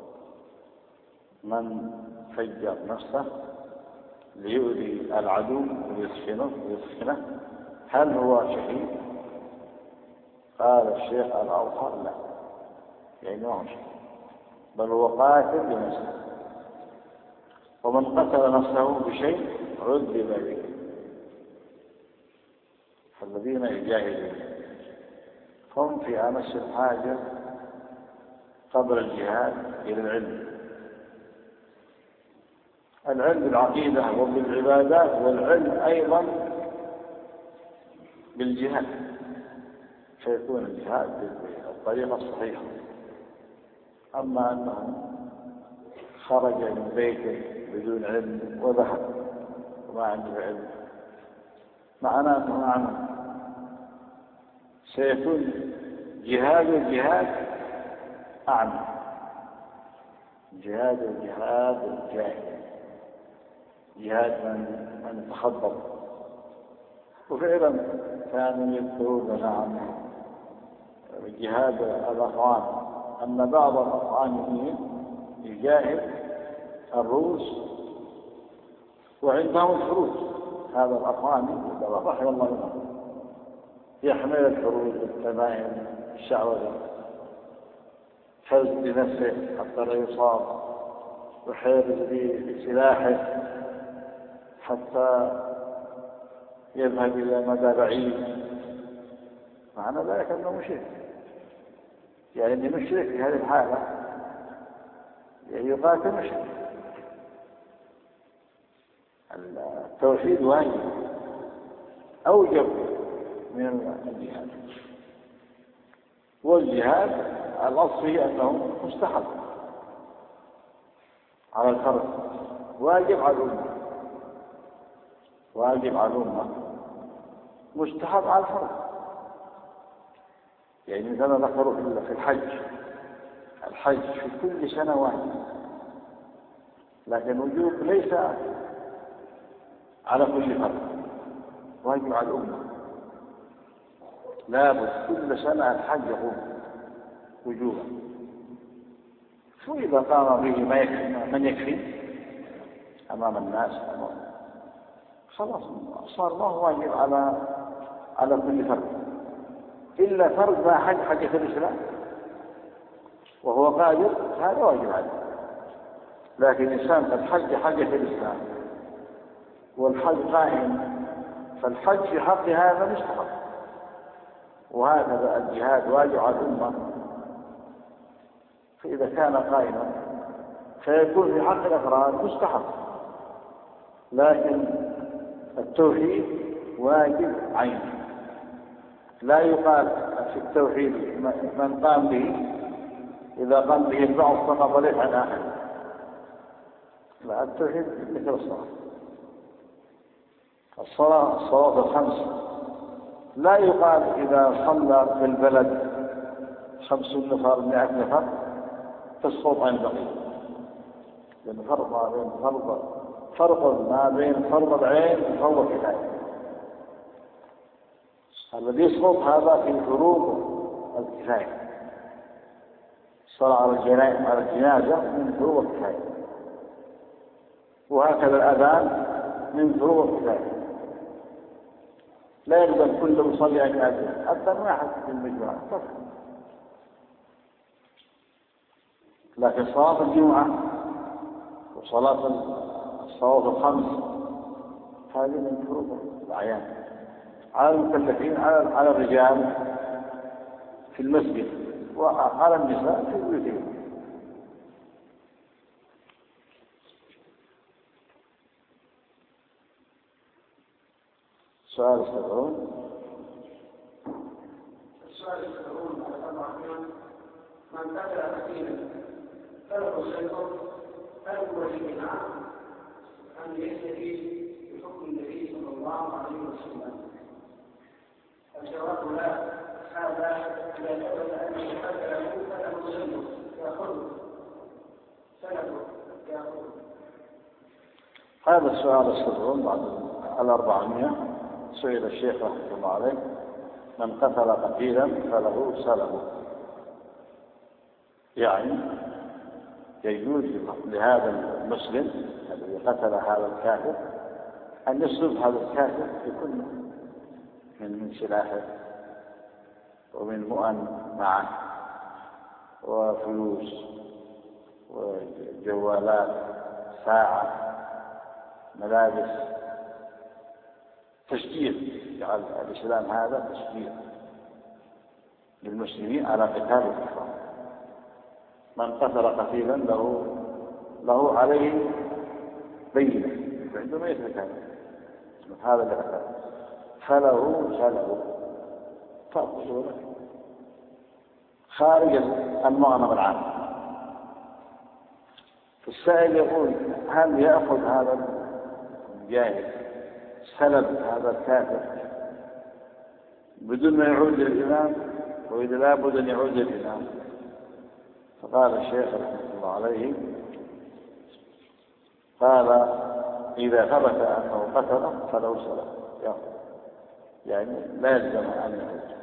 من فجر نفسه ليؤذي العدو ويسخنه هل هو شهيد؟ قال الشيخ الأوفر: لا، يعني ما هو شهيد، بل هو قاتل لنفسه. ومن قتل نفسه بشيء عذب به. فالذين يجاهدون هم في أمس الحاجة قبل الجهاد إلى العلم بالعقيدة وبالعبادات، والعلم أيضا بالجهاد، فيكون الجهاد بالطريقة الصحيحة. أما أنه خرج من بيته بدون علم وذهب وما عنده علم، معناه أنه ما عمل، سيكون جهاد أعمى، جهاد الجاهل، جهاد من تخبط. وفعلا كانوا يذكرون عن جهاد الأخوان أن بعض الأخوانيين يجاهد الروس وعندهم الفروج. هذا الأخواني رحمه الله عنه يحمل الفروج والتمائم الشعوذة، حرز بنفسه حتى لا يصاب، وحرز بسلاحه حتى يذهب إلى مدى بعيد. معنى ذلك أنه مشرك، يعني أنه مشرك في هذه الحالة يعني يقاتل مشرك. التوحيد واجب أوجب من الجهاد، والجهاد الأصل فيه أنه مستحب على الفرد، واجب على الأمة، مستحب على الفرد. يعني مثلا ذكروا في الحج في كل سنة واحدة، لكن وجوب ليس على كل فرد، واجب على الأمة. لابد كل سنة الحج يقوم وجوبا. وإذا قام به من يكفي أمام الناس خلاص صار ما هو واجب على كل فرد، إلا فرد ما حج حجة الإسلام وهو قادر، هذا واجب عليه. لكن إنسان قد حج حجة الإسلام والحج قائم، فالحج في حق هذا مستحب، وهكذا الجهاد واجب على الأمة. فإذا كان قائما فيكون في حق الأفراد مستحب، لكن التوحيد واجب عيني. لا يقال في التوحيد من قام به إذا قام به البعض سقط ليس عن آخر. لا، التوحيد مثل الصلاة الخمس لا يقال إذا صلى في البلد 50 نفر 100 نفر تسقط عن البقية، لأن فرق ما بين فرض العين وفرض الكفاية. الذي يسقط هذا في فروض الكفاية. الصلاة على الجنازة من فروض الكفاية، وهكذا الأذان من فروض الكفاية. لا يلزم كل مصلي أن يأذن، أذن واحد في المجموعة فقط. لكن صلاة الجمعة وصلاة الصلوات الخمس هذه من فروض الأعيان على المكلفين، على الرجال في المسجد وعلى النساء في بيوتهم. السؤال السبعون من قتل قتيلا فله سيطر فله وليها أن يستفيد بحكم النبي صلى الله عليه وسلم؟ الجواب لا، هذا إذا ثبت أنه قتله فله سيطر يأخذه يأخذه. هذا السؤال السبعون بعد 400 سئل الشيخ رحمه الله عليه: من قتل قتيلا فله سلبه، يعني يجوز لهذا المسلم الذي قتل هذا الكافر أن يسلب هذا الكافر بكل من سلاحه ومن مؤن معه وفلوس وجوالات ساعة ملابس، تشجيع. جعل الإسلام هذا تشجيع للمسلمين على قتال الكفار. من قتل قتيلا له عليه بينة عندما يتكلم هذا اللي قتل فله سلبه تأخذ خارج المغنم العام. فالسائل يقول: هل يأخذ هذا الجاهل سلب هذا الكافر بدون ما يعود للإمام، وإذا لا بد أن يعود للإمام؟ فقال الشيخ رحمه الله عليه: قال: إذا ثبت أنه قتله فله سلب يأخذ، يعني لا يلزم أن يعود.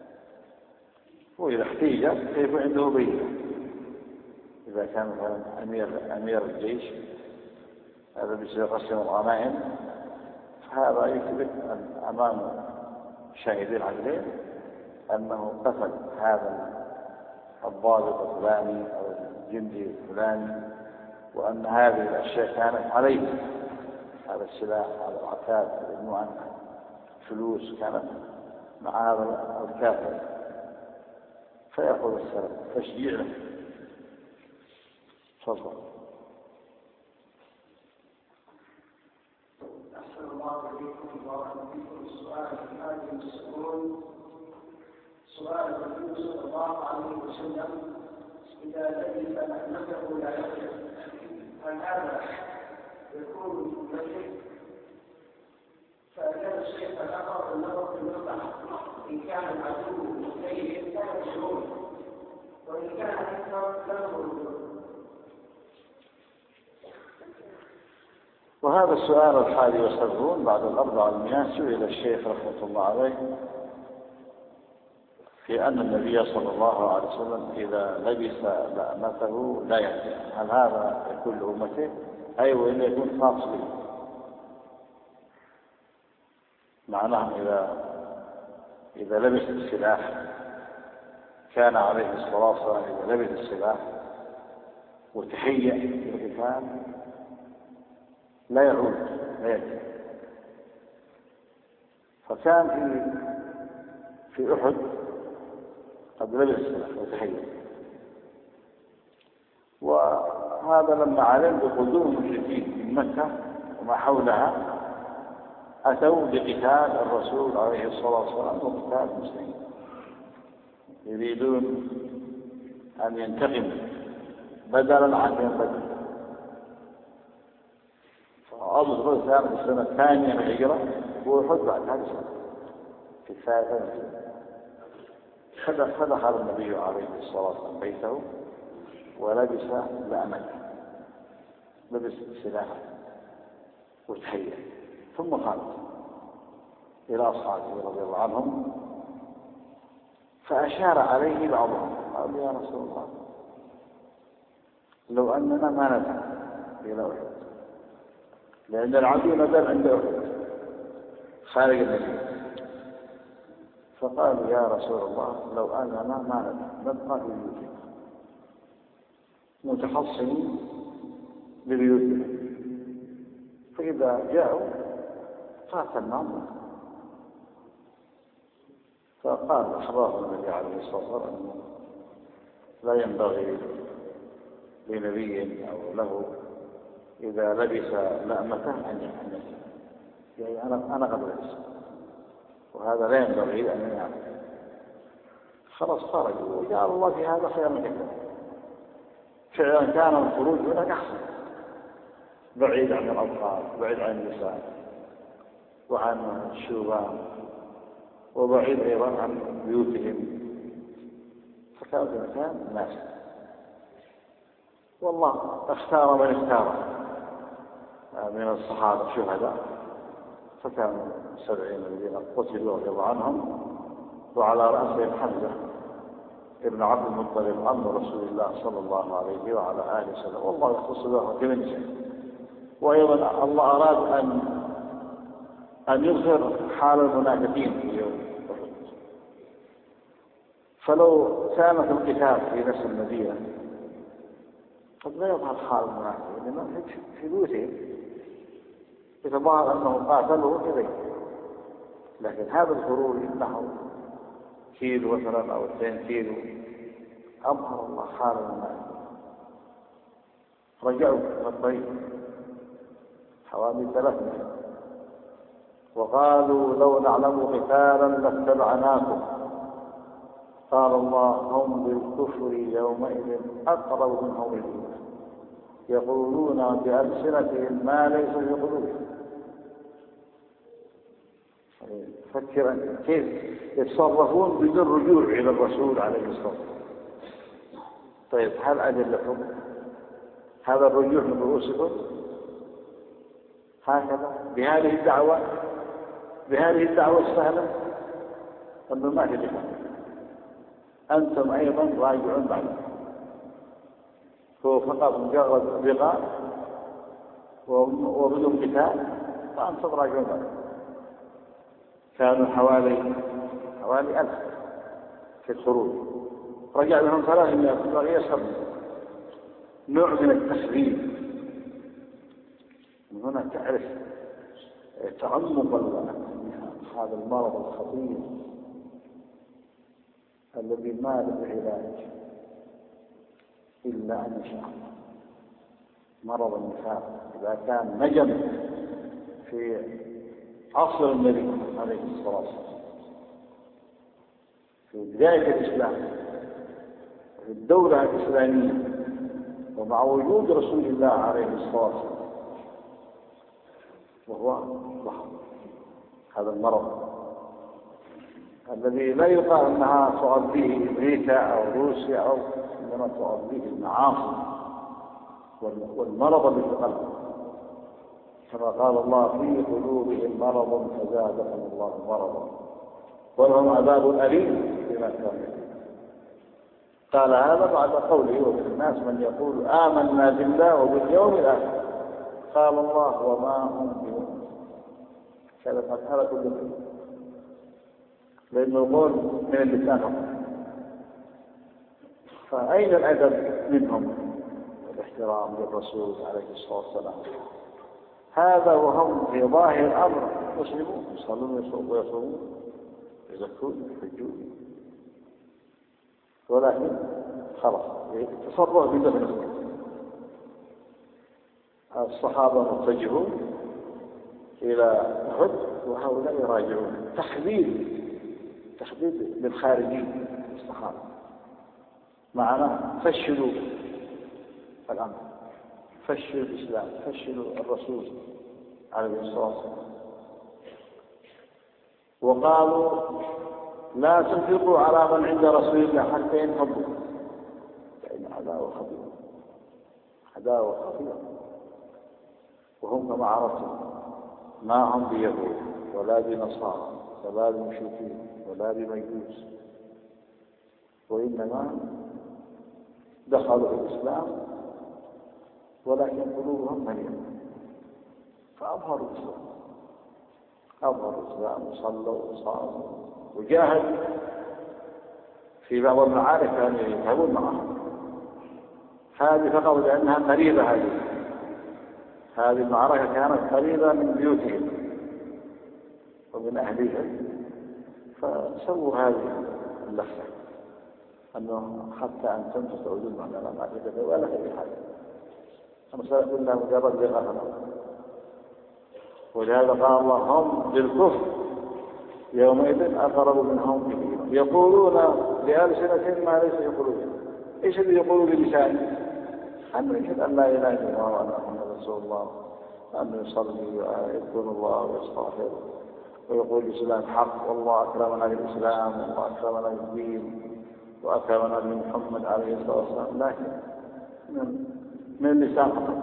وإذا احتيج كيف عنده بينة، إذا كان مثلا أمير الجيش هذا بيصير قسم الغنائم، هذا يثبت أمام شاهدي العدلين أنه قتل هذا الضابط الفلاني أو الجندي الفلاني، وأن هذه الأشياء كانت عليه، هذا السلاح، هذا العتاد، هذا المؤن، فلوس كانت مع هذا الكافر، فيأخذ السلام تشجيع له. تفضل. أحسن الله إليكم وبارك فيكم. السؤال في هذه السؤال سؤال النبي صلى الله عليه وسلم: إذا لبس أنفه لا يخرج، هل هذا يكون مشرك؟ فكان الشيخ الآخر النظر في المصلحة، إن كان العدو متين فلا يشعرون، وإن كان أكثر لا يشعرون. وهذا السؤال 71 بعد 400 سئل الشيخ رحمه الله عليه في أن النبي صلى الله عليه وسلم إذا لبس لأمته لا يحزن، هل هذا يكون لأمته؟ أي وإن يكون خاص به؟ معناه إذا لبس السلاح كان عليه الصلاة والسلام إذا لبس السلاح وتهيأ للقتال لا يعود لا يأتي. فكان في أحد قد لبس السلاح وتهيأ، وهذا لما علم بقدوم المشركين من مكة وما حولها أتوا بقتال الرسول عليه الصلاة والسلام وقتال المسلمين، يريدون أن ينتقموا بدلا عن بدل. فأبو سفيان كان في السنة الثانية من الهجرة وأحد بعد هذه السنة في الثالثة. فدخل النبي عليه الصلاة والسلام بيته ولبس لأمته، لبس سلاحه وتهيأ، ثم قال إلى أصحابه رضي الله عنهم فأشار عليه بعضهم قال يا رسول الله لو أننا ما نذهب إلى أحد، لأن العدو نزل عند أحد خارج المدينة. فقالوا يا رسول الله لو أننا ما نذهب نبقى في بيوتنا متحصنين ببيوتنا، فإذا جاءوا قاتلناهم. فقال أخبار النبي عليه الصلاة والسلام أنه لا ينبغي لنبي أو له إذا لبس لأمته أن يحمل، يعني أنا قد لبس وهذا لا ينبغي أن يعمل. خلاص خرجوا وجعل الله في هذا خيرا كثيرا. فعلا كان الخروج هناك أحسن، بعيد عن الأطفال، بعيد عن النساء وعن الشوبان، وبعيد أيضا عن بيوتهم، فكان في مكان مناسب. والله اختار من اختار من الصحابة الشهداء، فكانوا 70 الذين قتلوا رضي الله عنهم، وعلى رأسهم حمزة ابن عبد المطلب عم رسول الله صلى الله عليه وعلى آله وسلم، والله يخص له كمن شيء. وأيضا الله أراد أن يظهر حال المنافقين في يوم أحد. فلو كانت القتال في نفس المدينة قد لا يظهر حال المنافقين لأنهم في بيوتهم يتظاهر أنهم قاتلوا في بيت، لكن هذا الخروج نحو كيلو مثلا أو 2 كيلو أظهر الله حال المنافقين. رجعوا من الطريق حوالي 300 وقالوا لو نعلم قتالا لاتبعناكم. قال الله هم بالكفر يومئذ أقرب منهم الإيمان يقولون بألسنتهم ما ليس في قلوبهم. فكر كيف يتصرفون بدون رجوع إلى الرسول عليه الصلاة والسلام. طيب هل أدلكم هذا الرجوع من رؤوسكم هكذا بهذه الدعوة السهلة؟ أنه ما في دفاع، أنتم أيضا راجعون بعد. هو فقط مجرد لقاء وبدون قتال، فأنتم راجعون بعد. كانوا حوالي 1000 في الخروج، رجع لهم 300 بقي 700. نوع من التخريب. من هنا تعرف تعمق هذا المرض الخطير الذي ما له علاج إلا أن يشاء الله. مرض النفاق إذا كان نجم في عصر النبي عليه الصلاة والسلام في بداية الإسلام في الدولة الإسلامية ومع وجود رسول الله عليه الصلاة والسلام، وهو ضخم هذا المرض الذي لا يقال أنها تؤديه أمريكا أو روسيا أو إنما تؤديه المعاصي والمرض اللي في القلب، كما قال الله في قلوبهم مرض فزادهم الله مرضا ولهم عذاب أليم بما كانوا. قال هذا بعد قوله وفي الناس من يقول آمنا بالله وباليوم الآخر. قال الله وما هم بمؤمنين. هذا كله، لأنه القول من اللسان. فأين الأدب منهم والاحترام للرسول عليه الصلاة والسلام؟ هذا وهم في ظاهر الأمر مسلمون، يصلون ويصومون يزكون يحجون، ولكن خلاص تصرف بدفن. الصحابة متجهون إلى أحد وهؤلاء يراجعون. تخديد للخارجين الصحابة، معناه فشلوا الأمر، فشلوا الإسلام، فشلوا الرسول عليه الصلاة والسلام. وقالوا لا تنفقوا على من عند رسول الله حتى ينفضوا، لأن عداوة خطيرة. وهم كما عرفتم ما هم بيهود ولا بنصارى ولا بمشركين ولا بمجوس، وإنما دخلوا في الإسلام ولكن قلوبهم مليئة، فأظهروا الإسلام وصلوا وصاموا وجاهدوا. في بعض المعارك كانوا يذهبون معهم، هذه فقط لأنها قريبة. هذه المعركة كانت قريبة من بيوتهم ومن أهلهم، فسووا هذه اللفة أنه حتى أنتم تسعودون معنا ما كذا ولا أي حاجة، مسألة إلا مجرد بغفلة. ولهذا قال الله هم بالكفر يومئذ أقرب منهم بالإيمان يقولون بألسنة ما ليس يقولون. إيش اللي يقولوا بلسانه؟ أنه يشهد أن لا إله إلا الله وأن محمدا رسول الله، أنه يصلي ويذكر الله ويستغفر ويقول الإسلام حق، والله أكرمنا بالإسلام والله أكرمنا بالدين وأكرمنا بمحمد عليه الصلاة والسلام، لكن من اللسان فقط.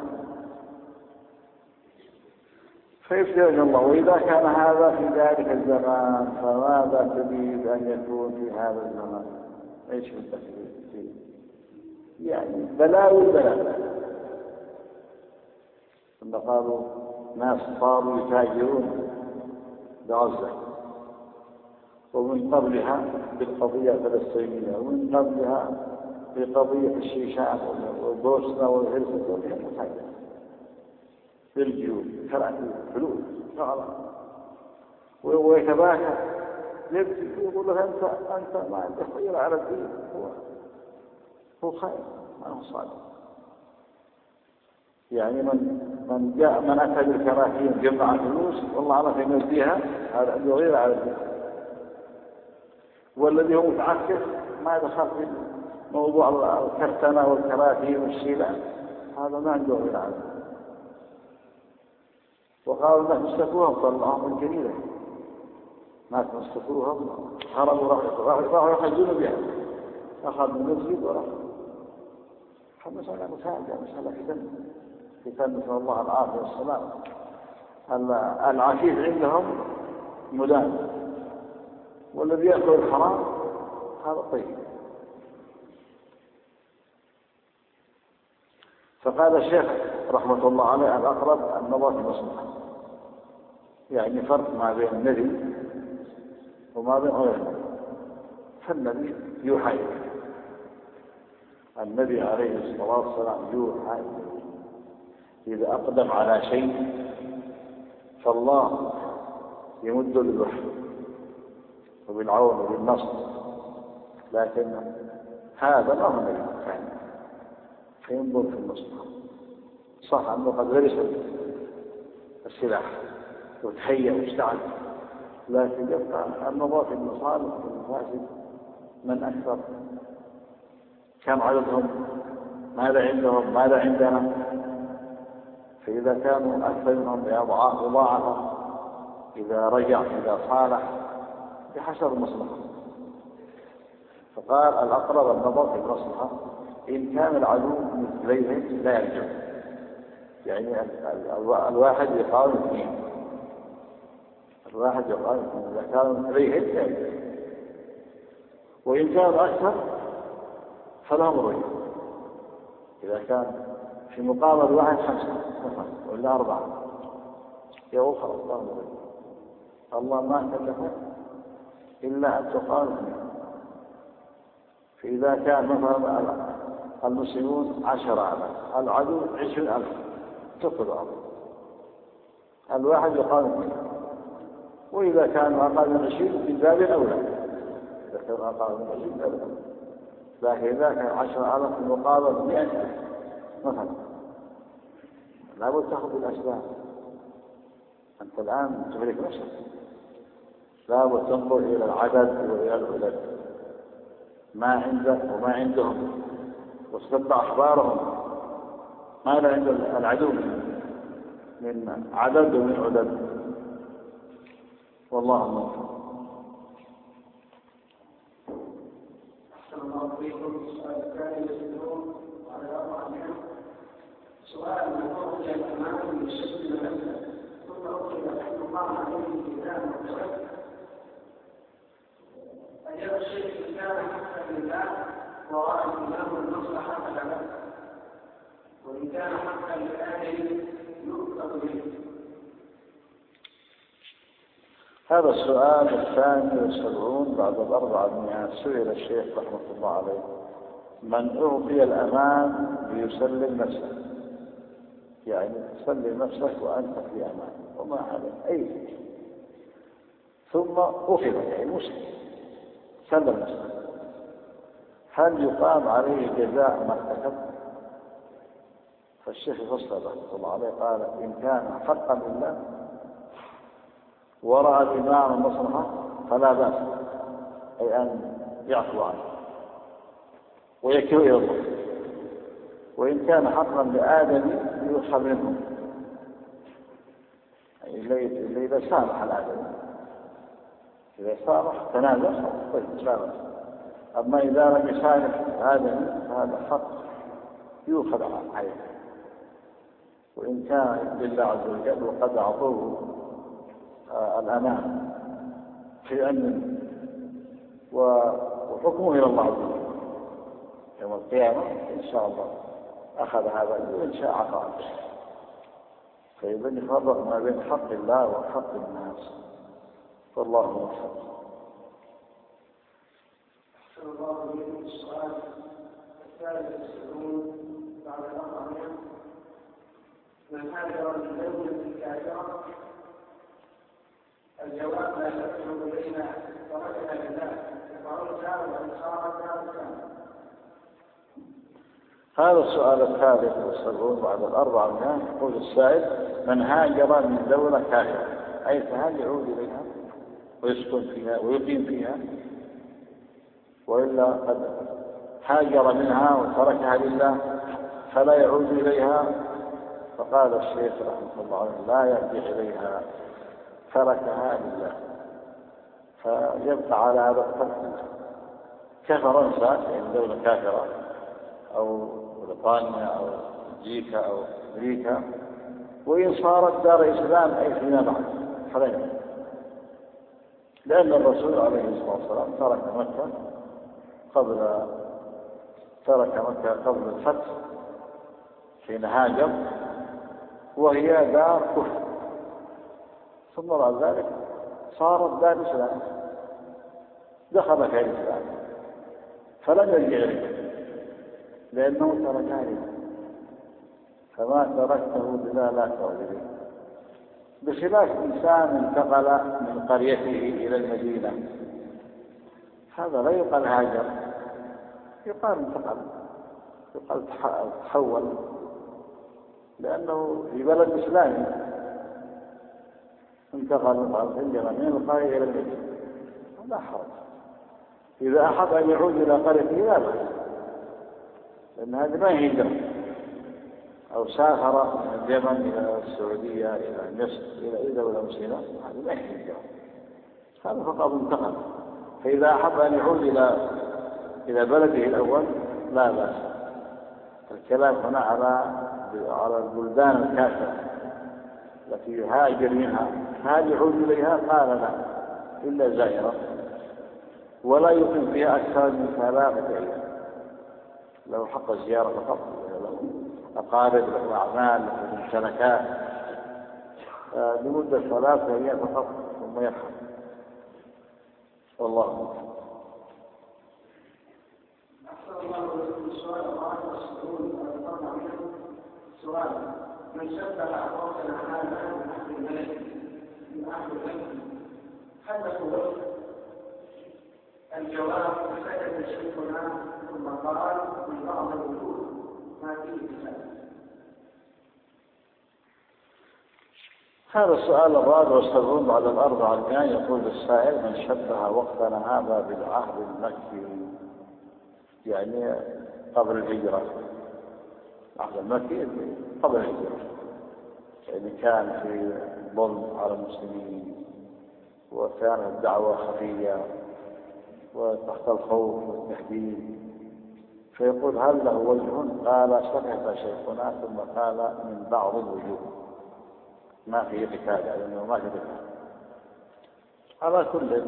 فيفترج الله. وإذا كان هذا في ذلك الزمان فماذا تريد أن يكون في هذا الزمان؟ إيش بالتفسير؟ يعني بلاء البلاء. ثم قالوا ناس صاروا يتاجرون بغزة، ومن قبلها بالقضية الفلسطينية، ومن قبلها بقضية الشيشان والبوسنة والهرسك والحاجة بالجيوب كراكيب فلوس شغلة، ويتباكى يبكي يقول له أنت ما عندك خير على الدين، هو خير ما هو صادق. يعني من أتى بالكراكيب جمع فلوس والله عرف يمزيها، هذا عنده غير على الدين. والذي هو متعكس ما دخل في موضوع الكرتنة والكراكيب والشيلان، هذا ما عنده غير على الدين. وقالوا الناس اشتكوهم طلعهم الجليلة، ناس اشتكوهم هربوا راحوا يخزنوا بها، أخذ من المسجد وراحوا. مسألة مساعدة، مسألة فتن نسأل الله العافية والسلام. العفيف عندهم مدان، والذي يأكل الحرام هذا طيب. فقال الشيخ رحمة الله عليه الأقرب النظر في المصلحة، يعني فرق ما بين النبي وما بين غيره. فالنبي يوحى إليه، النبي عليه الصلاة والسلام يوحى إليه إذا أقدم على شيء فالله يمد بالوحي وبالعون وبالنصر، لكن هذا ما هو النبي ثاني، فينظر في المصلحة. صح أنه قد غرس السلاح وتهيأ واستعد، لكن يبقى النظر في المصالح والمفاسد. من أكثر؟ كم عددهم؟ ماذا عندهم؟ ماذا عندنا؟ فإذا كانوا أكثر منهم بأضعاف إذا رجع إذا صالح بحسب المصلحة. فقال الأقرب النظر في المصلحة. إن كان العدو مثليه لا يرجع، يعني الواحد يقاوم اثنين، إذا كانوا مثليه لا يرجع. وإن كانوا أكثر فلهم الرجع، إذا كان في مقابل واحد 5 مثلا ولا 4 يقول خلاص لهم الرجع. الله ما كلفه إلا أن تقال منه. فإذا كان مثلا المسلمون 10,000 العدو 20,000 تقتل الواحد يقال منه. وإذا كانوا أقل من 20 في باب أولى، إذا كانوا أقل من 20 أولى. لكن إذا كان 10,000 مقابل 100,000 مثلا لابد تأخذ بالأسباب. أنت الآن تهلك نفسك، لابد تنظر إلى العدد وإلى العدد ما عندك وما عندهم، وتتبع أخبارهم ماذا عند العدو من عدد ومن عدد. والله الموفق. أحسن الله إليكم. السؤال الثاني يسألون على 4 منهم. سؤال من خرج الأمام للشد نفسه ثم أخرج حيث قام عليه الكتاب والتوكل، أجاب الشيخ إن كان حقا لله ورأى الإمام المصلحة فلا بأس، وإن كان حقا لآخر يؤخذ به. هذا السؤال الثاني والسبعون بعد 400. سئل الشيخ رحمة الله عليه: من أعطي الأمان ليسلم نفسه، يعني سلم نفسك وأنت في أمان وما عليك أي شيء، ثم أخذ يعني مسلم سلم نفسه، هل يقام عليه جزاء ما ارتكب؟ فالشيخ فصل رحمه الله عليه قال: إن كان حقا لله ورأى الإمام المصلحة فلا بأس، أي أن يعفو عنه ويكره إلى الله. وإن كان حقا لآدم يؤخذ منه، اللي إذا سامح الآدم، إذا سامح تنازل طيب سامح. أما إذا لم يسامح آدم فهذا حق يؤخذ عليه. وإن كان لله عز وجل وقد أعطوه الأمان في أمن وحكمه إلى الله عز وجل يوم القيامة إن شاء الله أخذ هذا وإن شاء عفا عنه. فإذا يفرق ما بين حق الله وحق الناس، والله موفق. أحسن الله إليكم. السؤال الثالث والسبعون بعد 400. من هاجر من دولة كافرة الجواب لا يدخل إلينا تركنا لله يقعونها وإنصارنا وكان. هذا السؤال الثالث والسبعون بعد 400. يقول السائل: من هاجر من دولة كافرة، أي فهل يعود إليها ويسكن فيها ويقيم فيها، وإلا قد هاجر منها وتركها لله فلا يعود إليها؟ فقال الشيخ رحمه الله عليه: لا يرجع إليها، تركها لله، فيبقى على هذا الترك. كفرنسا يعني دولة كافرة أو بريطانيا أو بلجيكا أو أمريكا، وإن صارت دار إسلام أي فيما بعد فلا يمكن، لأن الرسول عليه الصلاة والسلام ترك مكة قبل الفتح حين هاجر وهي دار كفر، ثم بعد ذلك صارت دار إسلام، دخل فيها الإسلام فلم يرجع إليه لأنه تركها لله، فما تركته بلا لا تعود. بخلاف إنسان انتقل من قريته إلى المدينة، هذا لا يقال هاجر، يقال انتقل، يقال تحول، لأنه في بلد إسلامي انتقل من القرية إلى المدينة لا حرج. إذا أحب أن يعود إلى قريته لا بأس، لأن هذه ما هي هجرة. أو سافر من اليمن إلى السعودية إلى مصر إلى أي دولة مسلمة، هذه ما هي هجرة، هذا فقط انتقل. فإذا أحب أن يعود إلى بلده الأول لا بأس. الكلام هنا على البلدان الكافرة التي يهاجر منها، هل يعود إليها؟ قال لا، إلا زائرة، ولا يقيم فيها أكثر من 3 أيام، له حق الزيارة فقط، له أقارب، له أعمال، له ممتلكات، لمدة 3 أيام فقط، ثم ثم يرحم. والله أعلم. أحسن الله إليكم. السؤال 64 سؤال: من شبه أعراضنا هذا من أهل الملك من أهل العلم هل له؟ الجواب: سكت شيخنا ثم قال: من بعض الوجوه ما فيه كتاب. هذا السؤال الرابع والسبعون بعد ال400. يقول السائل: من شبه وقتنا هذا بالعهد المكي، يعني قبل الهجرة. العهد المكي قبل الهجرة، يعني كان في ظلم على المسلمين، وكانت الدعوة خفية وتحت الخوف والتهديد. فيقول: هل له وجه؟ قال: سكت شيخنا ثم قال: من بعض الوجوه ما في قتال، يعني ما في قتال. على كل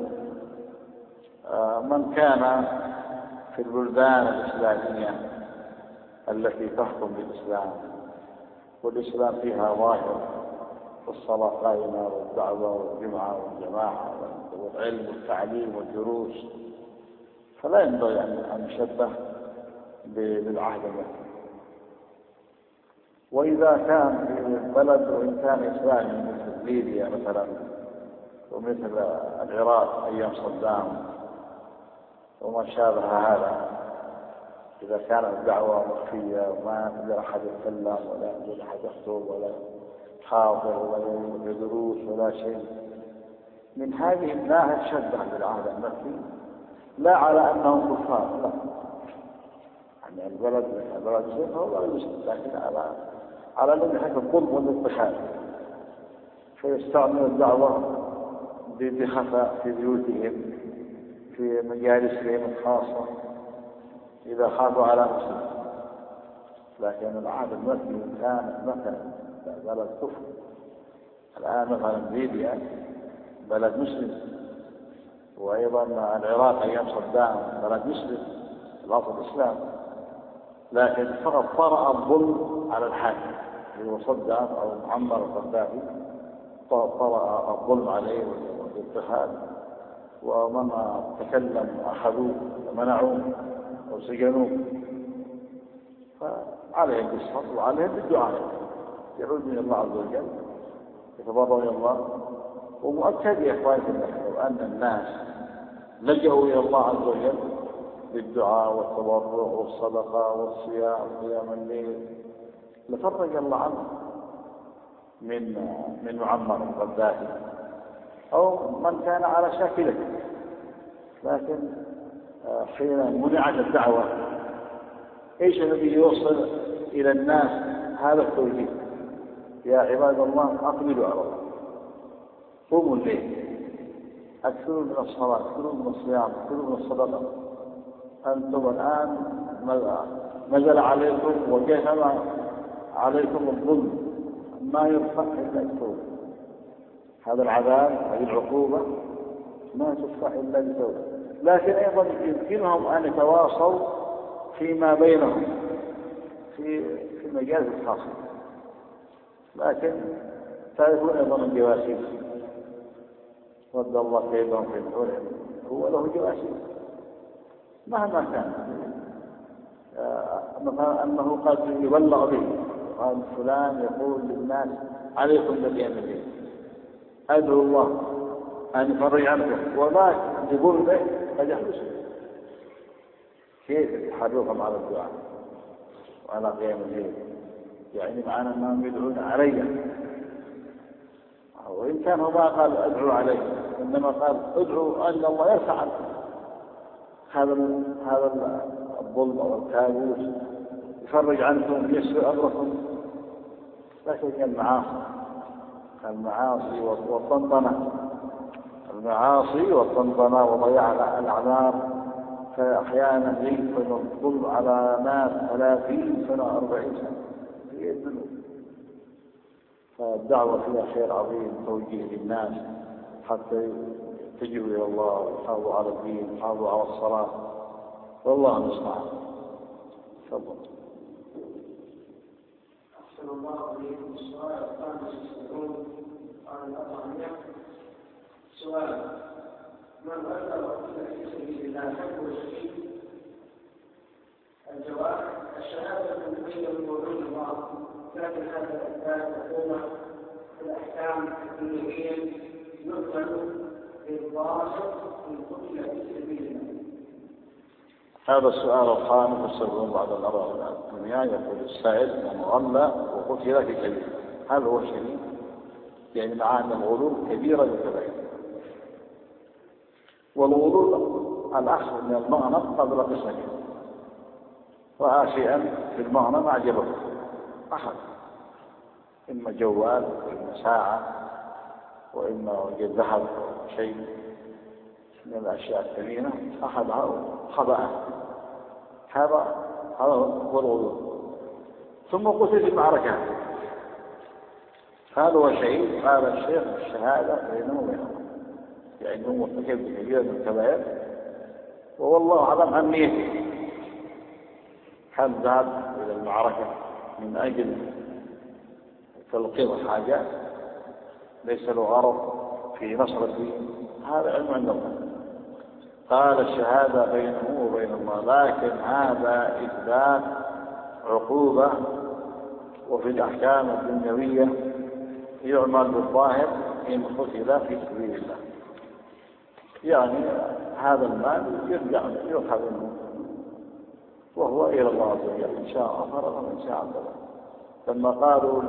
من كان في البلدان الإسلامية التي تحكم بالإسلام والإسلام فيها ظاهر، والصلاة قائمة والدعوة والجمعة والجماعة والعلم والتعليم والدروس، فلا ينبغي أن يشبه بالعهد المكي. وإذا كان في بلد وإن كان إسلامي مثل ليبيا مثلا ومثل العراق أيام صدام وما شابه هذا، إذا كانت الدعوة مخفية وما يقدر أحد يتكلم ولا يقدر أحد يخطب ولا حاضر ولا دروس ولا شيء، من هذه لا تشبه بالعهد المكي، لا على أنهم كفار، لا، يعني البلد مسلم هو بلد مسلم، لكن على أنه يحب الظلم والاضطهاد، فيستعمل الدعوة بخفاء في بيوتهم في مجالسهم الخاصة إذا خافوا على مسلم. لكن العهد المكي كان مثلا بلد كفر. الآن مثلا ليبيا بلد مسلم، وأيضا العراق أيام صدام بلد مسلم الأصل الإسلام، لكن فقط طرأ الظلم على الحاكم اللي هو صدام أو معمر القذافي، طرأ الظلم عليه والاضطهاد، ومن تكلم أخذوه ومنعوه وسجنوه، فعليهم بالصبر وعليهم بالدعاء، يعود من الله عز وجل، يتضرع إلى الله. ومؤكد يا إخواني لو أن الناس لجأوا إلى الله عز وجل بالدعاء والتضرع والصدقة والصيام وقيام الليل لفرج الله عنه من معمر القذافي أو من كان على شاكلته. لكن حين منعت الدعوة ايش الذي يوصل الى الناس هذا التوجيه؟ يا عباد الله اقبلوا على الله، قوموا الليل، اكثروا من الصلاة، اكثروا من الصيام، اكثروا من الصدقة. انتم الان نزل عليكم وكيفما عليكم الظلم ما يرفع الا التوبة. هذا العذاب، هذه العقوبة ما تدفع الا بالتوبة. لكن ايضا يمكنهم ان يتواصوا فيما بينهم في مجال الخاص، لكن تعرفون ايضا الجواسيس رد الله كيدهم في نحورهم، هو له جواسيس مهما كان، مثلا انه قد يبلغ به قال فلان يقول للناس عليكم بالقيام الليل، ادعو الله ان يفرج عنكم، وذاك يقول به قد يحدث. كيف يحركهم على الدعاء وعلى قيام الليل؟ يعني معنى انهم يدعون علي، وان كان هو ما قال ادعو علي، انما قال ادعو ان الله يرفع عنكم هذا الظلم او الكابوس، يفرج عنكم، يسر امركم. لكن المعاصي والطنطنه وضياع الاعمار، فأحيانا يكون الظلم على ناس 30 سنة 40 سنة في الذنوب. فالدعوة فيها خير عظيم، توجيه للناس حتى يتجهوا إلى الله ويحافظوا على الدين ويحافظوا على الصلاة، والله المستعان. تفضل. أحسن الله إليكم. السؤال 65 عن الأطعمية. سؤال: من غزا وقتل في سبيل الله حب الشهيد؟ الجواب: الشهادة بين وبين الله، لكن هذا الإثبات حكومة في الأحكام الدنيوية يقبل بالظاهر في قتل في سبيل الله. هذا السؤال الخامس يسألون بعض الأربعة الدنيا. يقول السائل: من غلى وقتل في سبيل الله هل هو شهيد؟ يعني مع أن الغلول كبيرة للكبائر، والغلول الأخذ من المغنم قبل قسمته، رأى شيئا في المغنم أعجبه أخذ، إما جوال وإما ساعة وإما وجد ذهب شيء من الأشياء الثمينة أخذها وخبأها، هذا هو الغلول. ثم قتل في المعركة، هذا هو شيء. قال الشيخ: الشهادة بينه وبينه، يعني هو مرتكب كبيرة من الكبائر والله أعلم عن نيته. هل ذهب إلى المعركة من أجل تلقيط حاجات ليس له غرض في نصر الدين؟ هذا علم عند الله. قال: الشهادة بينه وبين الله، لكن هذا إثبات عقوبة، وفي الأحكام الدنيوية يعمل بالظاهر إن قتل في سبيل الله، يعني هذا المال يرجع يؤخذ منه وهو إلى الله عز وجل، إن شاء غفر وإن شاء عذب. لما قالوا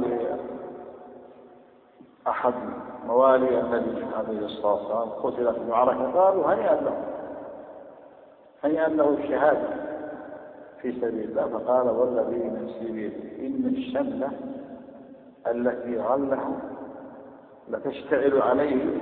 لأحد موالي النبي عليه الصلاة والسلام قتل في المعركة، قالوا: هنيئا له الشهادة في سبيل الله. فقال: والذي نفسي بيده إن الشملة التي غلها لتشتعل عليه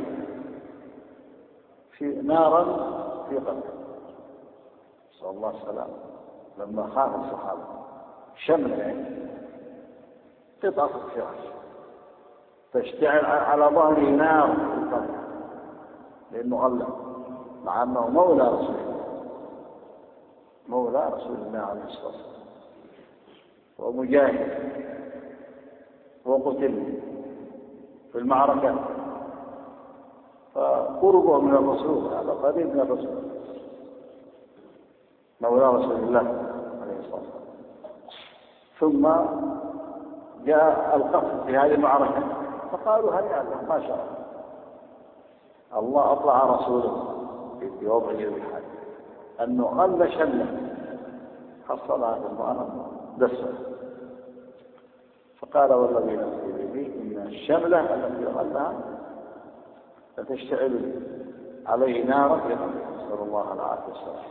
في نارا في قلبه. صلى الله عليه وسلم لما خاف الصحابة شملة، يعني قطعة الفراش تشتعل على ظهره نار في القلب، لأنه غلى، مع أنه مولى رسول الله عليه الصلاة والسلام ومجاهد، وقتل في المعركة، فقربه من الرسول، هذا قريب من الرسول، مولى رسول الله عليه الصلاة والسلام. ثم جاء القتل في هذه المعركة، فقالوا: هنيئا له، ما شاء الله أطلع رسوله في وضعه بحاجة أنه غل شمله حصلها في المغنم دسه. فقال: والذي نفسي بيده إن الشملة التي غلها لتشتعل عليه نارا، نسأل الله العافية والسلام.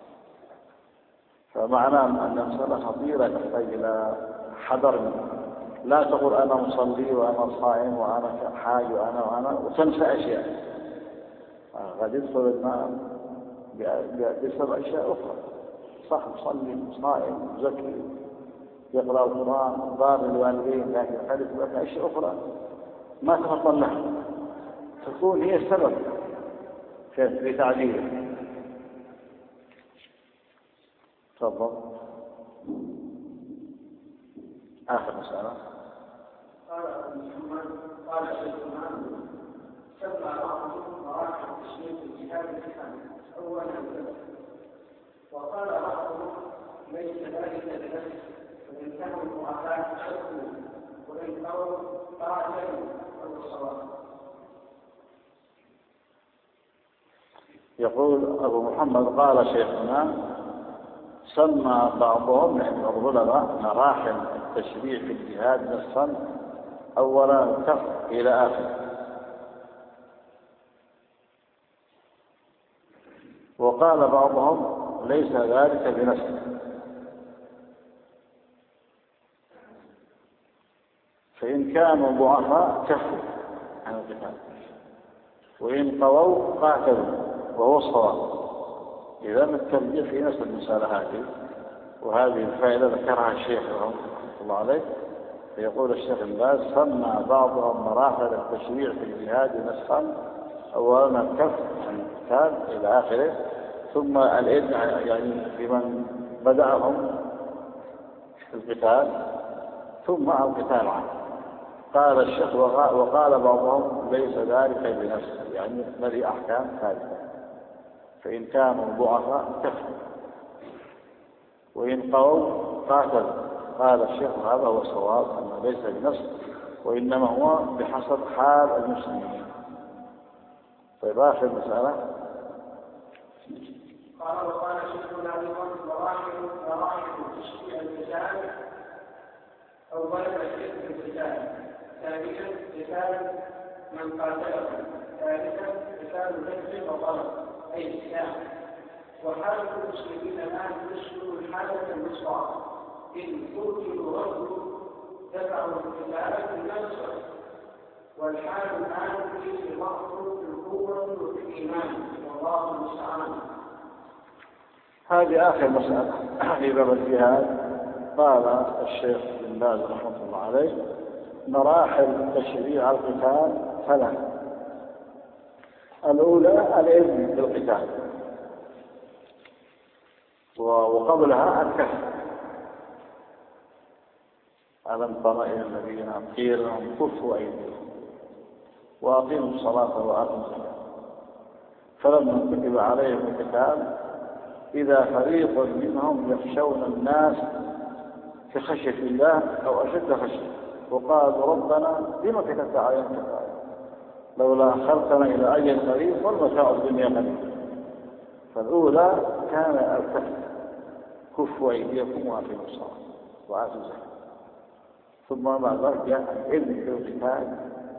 فمعناه أن المسألة خطيرة تحتاج إلى حذر. لا تقول أنا مصلي وأنا صائم وأنا حاج وأنا وتنسى أشياء، قد يدخل الماء بسبب أشياء أخرى. صح، مصلي صائم زكي يقرأ القرآن بار الوالدين، لكن حدث لك أشياء أخرى ما تفضل لها تكون هي السبب في تعديله. تفضل. آخر مسألة. قال شيخ محمد: سمع بعضهم مراحل التشريع في جهاد الإسلام أولا البدء، وقال بعضهم ليس ذلك بنفس، وإن كانوا المعافاة شكوا وإن قالوا قاتلوا والصواب. يقول أبو محمد: قال شيخنا: سمى بعضهم من العلماء مراحل التشريع في الجهاد نصا أولا الكف إلى آخر، وقال بعضهم ليس ذلك بنفس، فإن كانوا ضعفاء كفوا عن القتال، وإن قووا قاتلوا، وهو الصواب. إذا الترجيح في نفس المسألة هذه، وهذه الفائدة ذكرها الشيخ رحمه الله عليه. فيقول الشيخ باز: سمى بعضهم مراحل التشريع في الجهاد نسخا أولا الكف عن القتال إلى آخره، ثم الإذن يعني لمن بدأهم في القتال، ثم القتال عنه. قال الشيخ وقال بعضهم ليس ذلك بنفسه، يعني الذي أحكام ثالثة، فإن كانوا ضعفاء كفروا وإن قووا قاتلوا. قال الشيخ هذا هو الصواب، أنه ليس بنفسه وإنما هو بحسب حال المسلمين. طيب آخر مسألة. وقال شيخنا أيضا مراحل تشبيه القتال، أولا الشرك بالقتال، ثانيا قتال من قاتله، ثالثا قتال نفس وطلب أي الإسلام. وحالة المسلمين الآن تشبه الحالة الوسطى، إن قتلوا غزوا دفعوا القتال بالنصر، والحال الآن فيه ضعف في القوة وفي الإيمان، والله المستعان. هذه آخر مسألة في باب الجهاد. قال الشيخ بن باز رحمه الله عليه مراحل تشريع القتال ثلاث. الأولى العلم بالقتال، وقبلها الكف. ألم تر إلى الذين قيل لهم كفوا أيديهم وأقيموا الصلاة وآتوا الزكاة فلما كتب عليهم القتال إذا فريق منهم يخشون الناس كخشية الله أو أشد خشية وقالوا ربنا لما كتبت علينا القتال لولا أخرتنا إلى أجل قريب والمتاع الدنيا قليل. فالأولى كان الكف، كفوا أيديكم وأقيموا الصلاة وآتوا الزكاة. ثم بعد ذلك جاء العلم بالقتال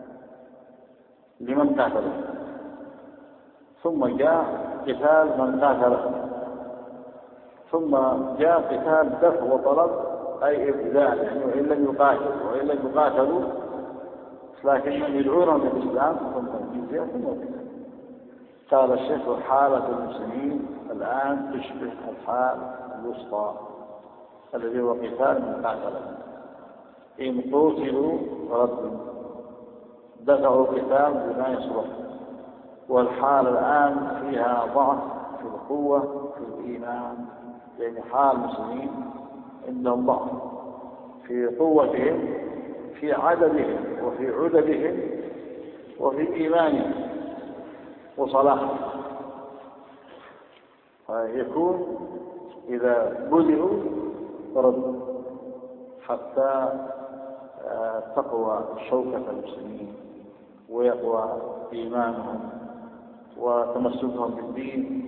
لمن قاتله، ثم جاء قتال من قاتله، ثم جاء قتال دفع وطلب أي إبداع، يعني وإن لم يقاتلوا وإن لم يقاتلوا لكنهم يدعونهم للإسلام ثم الجزية ثم القتال. قال الشيخ حالة المسلمين الآن تشبه الحال الوسطى الذي هو قتال من قاتله، إن قتلوا ردوا دفعوا القتال بما يصلح. والحال الآن فيها ضعف في القوة في الإيمان، يعني حال المسلمين عندهم ضعف في قوتهم في عددهم وفي عددهم وفي إيمانهم وصلاحهم. فيكون إذا بذلوا ردوا حتى تقوى شوكة المسلمين ويقوى إيمانهم وتمسكهم بالدين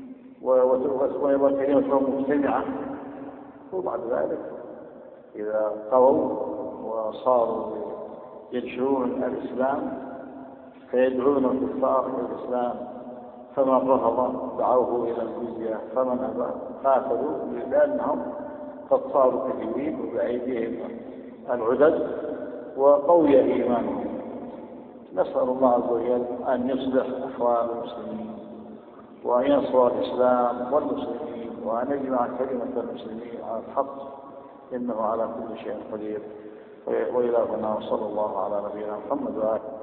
وكلمتهم مجتمعة. وبعد ذلك إذا قووا وصاروا ينشرون الإسلام فيدعون الكفار إلى الإسلام، فمن رفض دعوه إلى الجزية، فمن أبى قاتلوا لأنهم قد صاروا كثيرين وبأيديهم العدد وقوي إيمانهم. نسأل الله عز وجل أن يصلح أحوال المسلمين وأن ينصر الإسلام والمسلمين وأن يجمع كلمة المسلمين على الحق، إنه على كل شيء قدير. وإلى هنا وصلى الله على نبينا محمد وآله.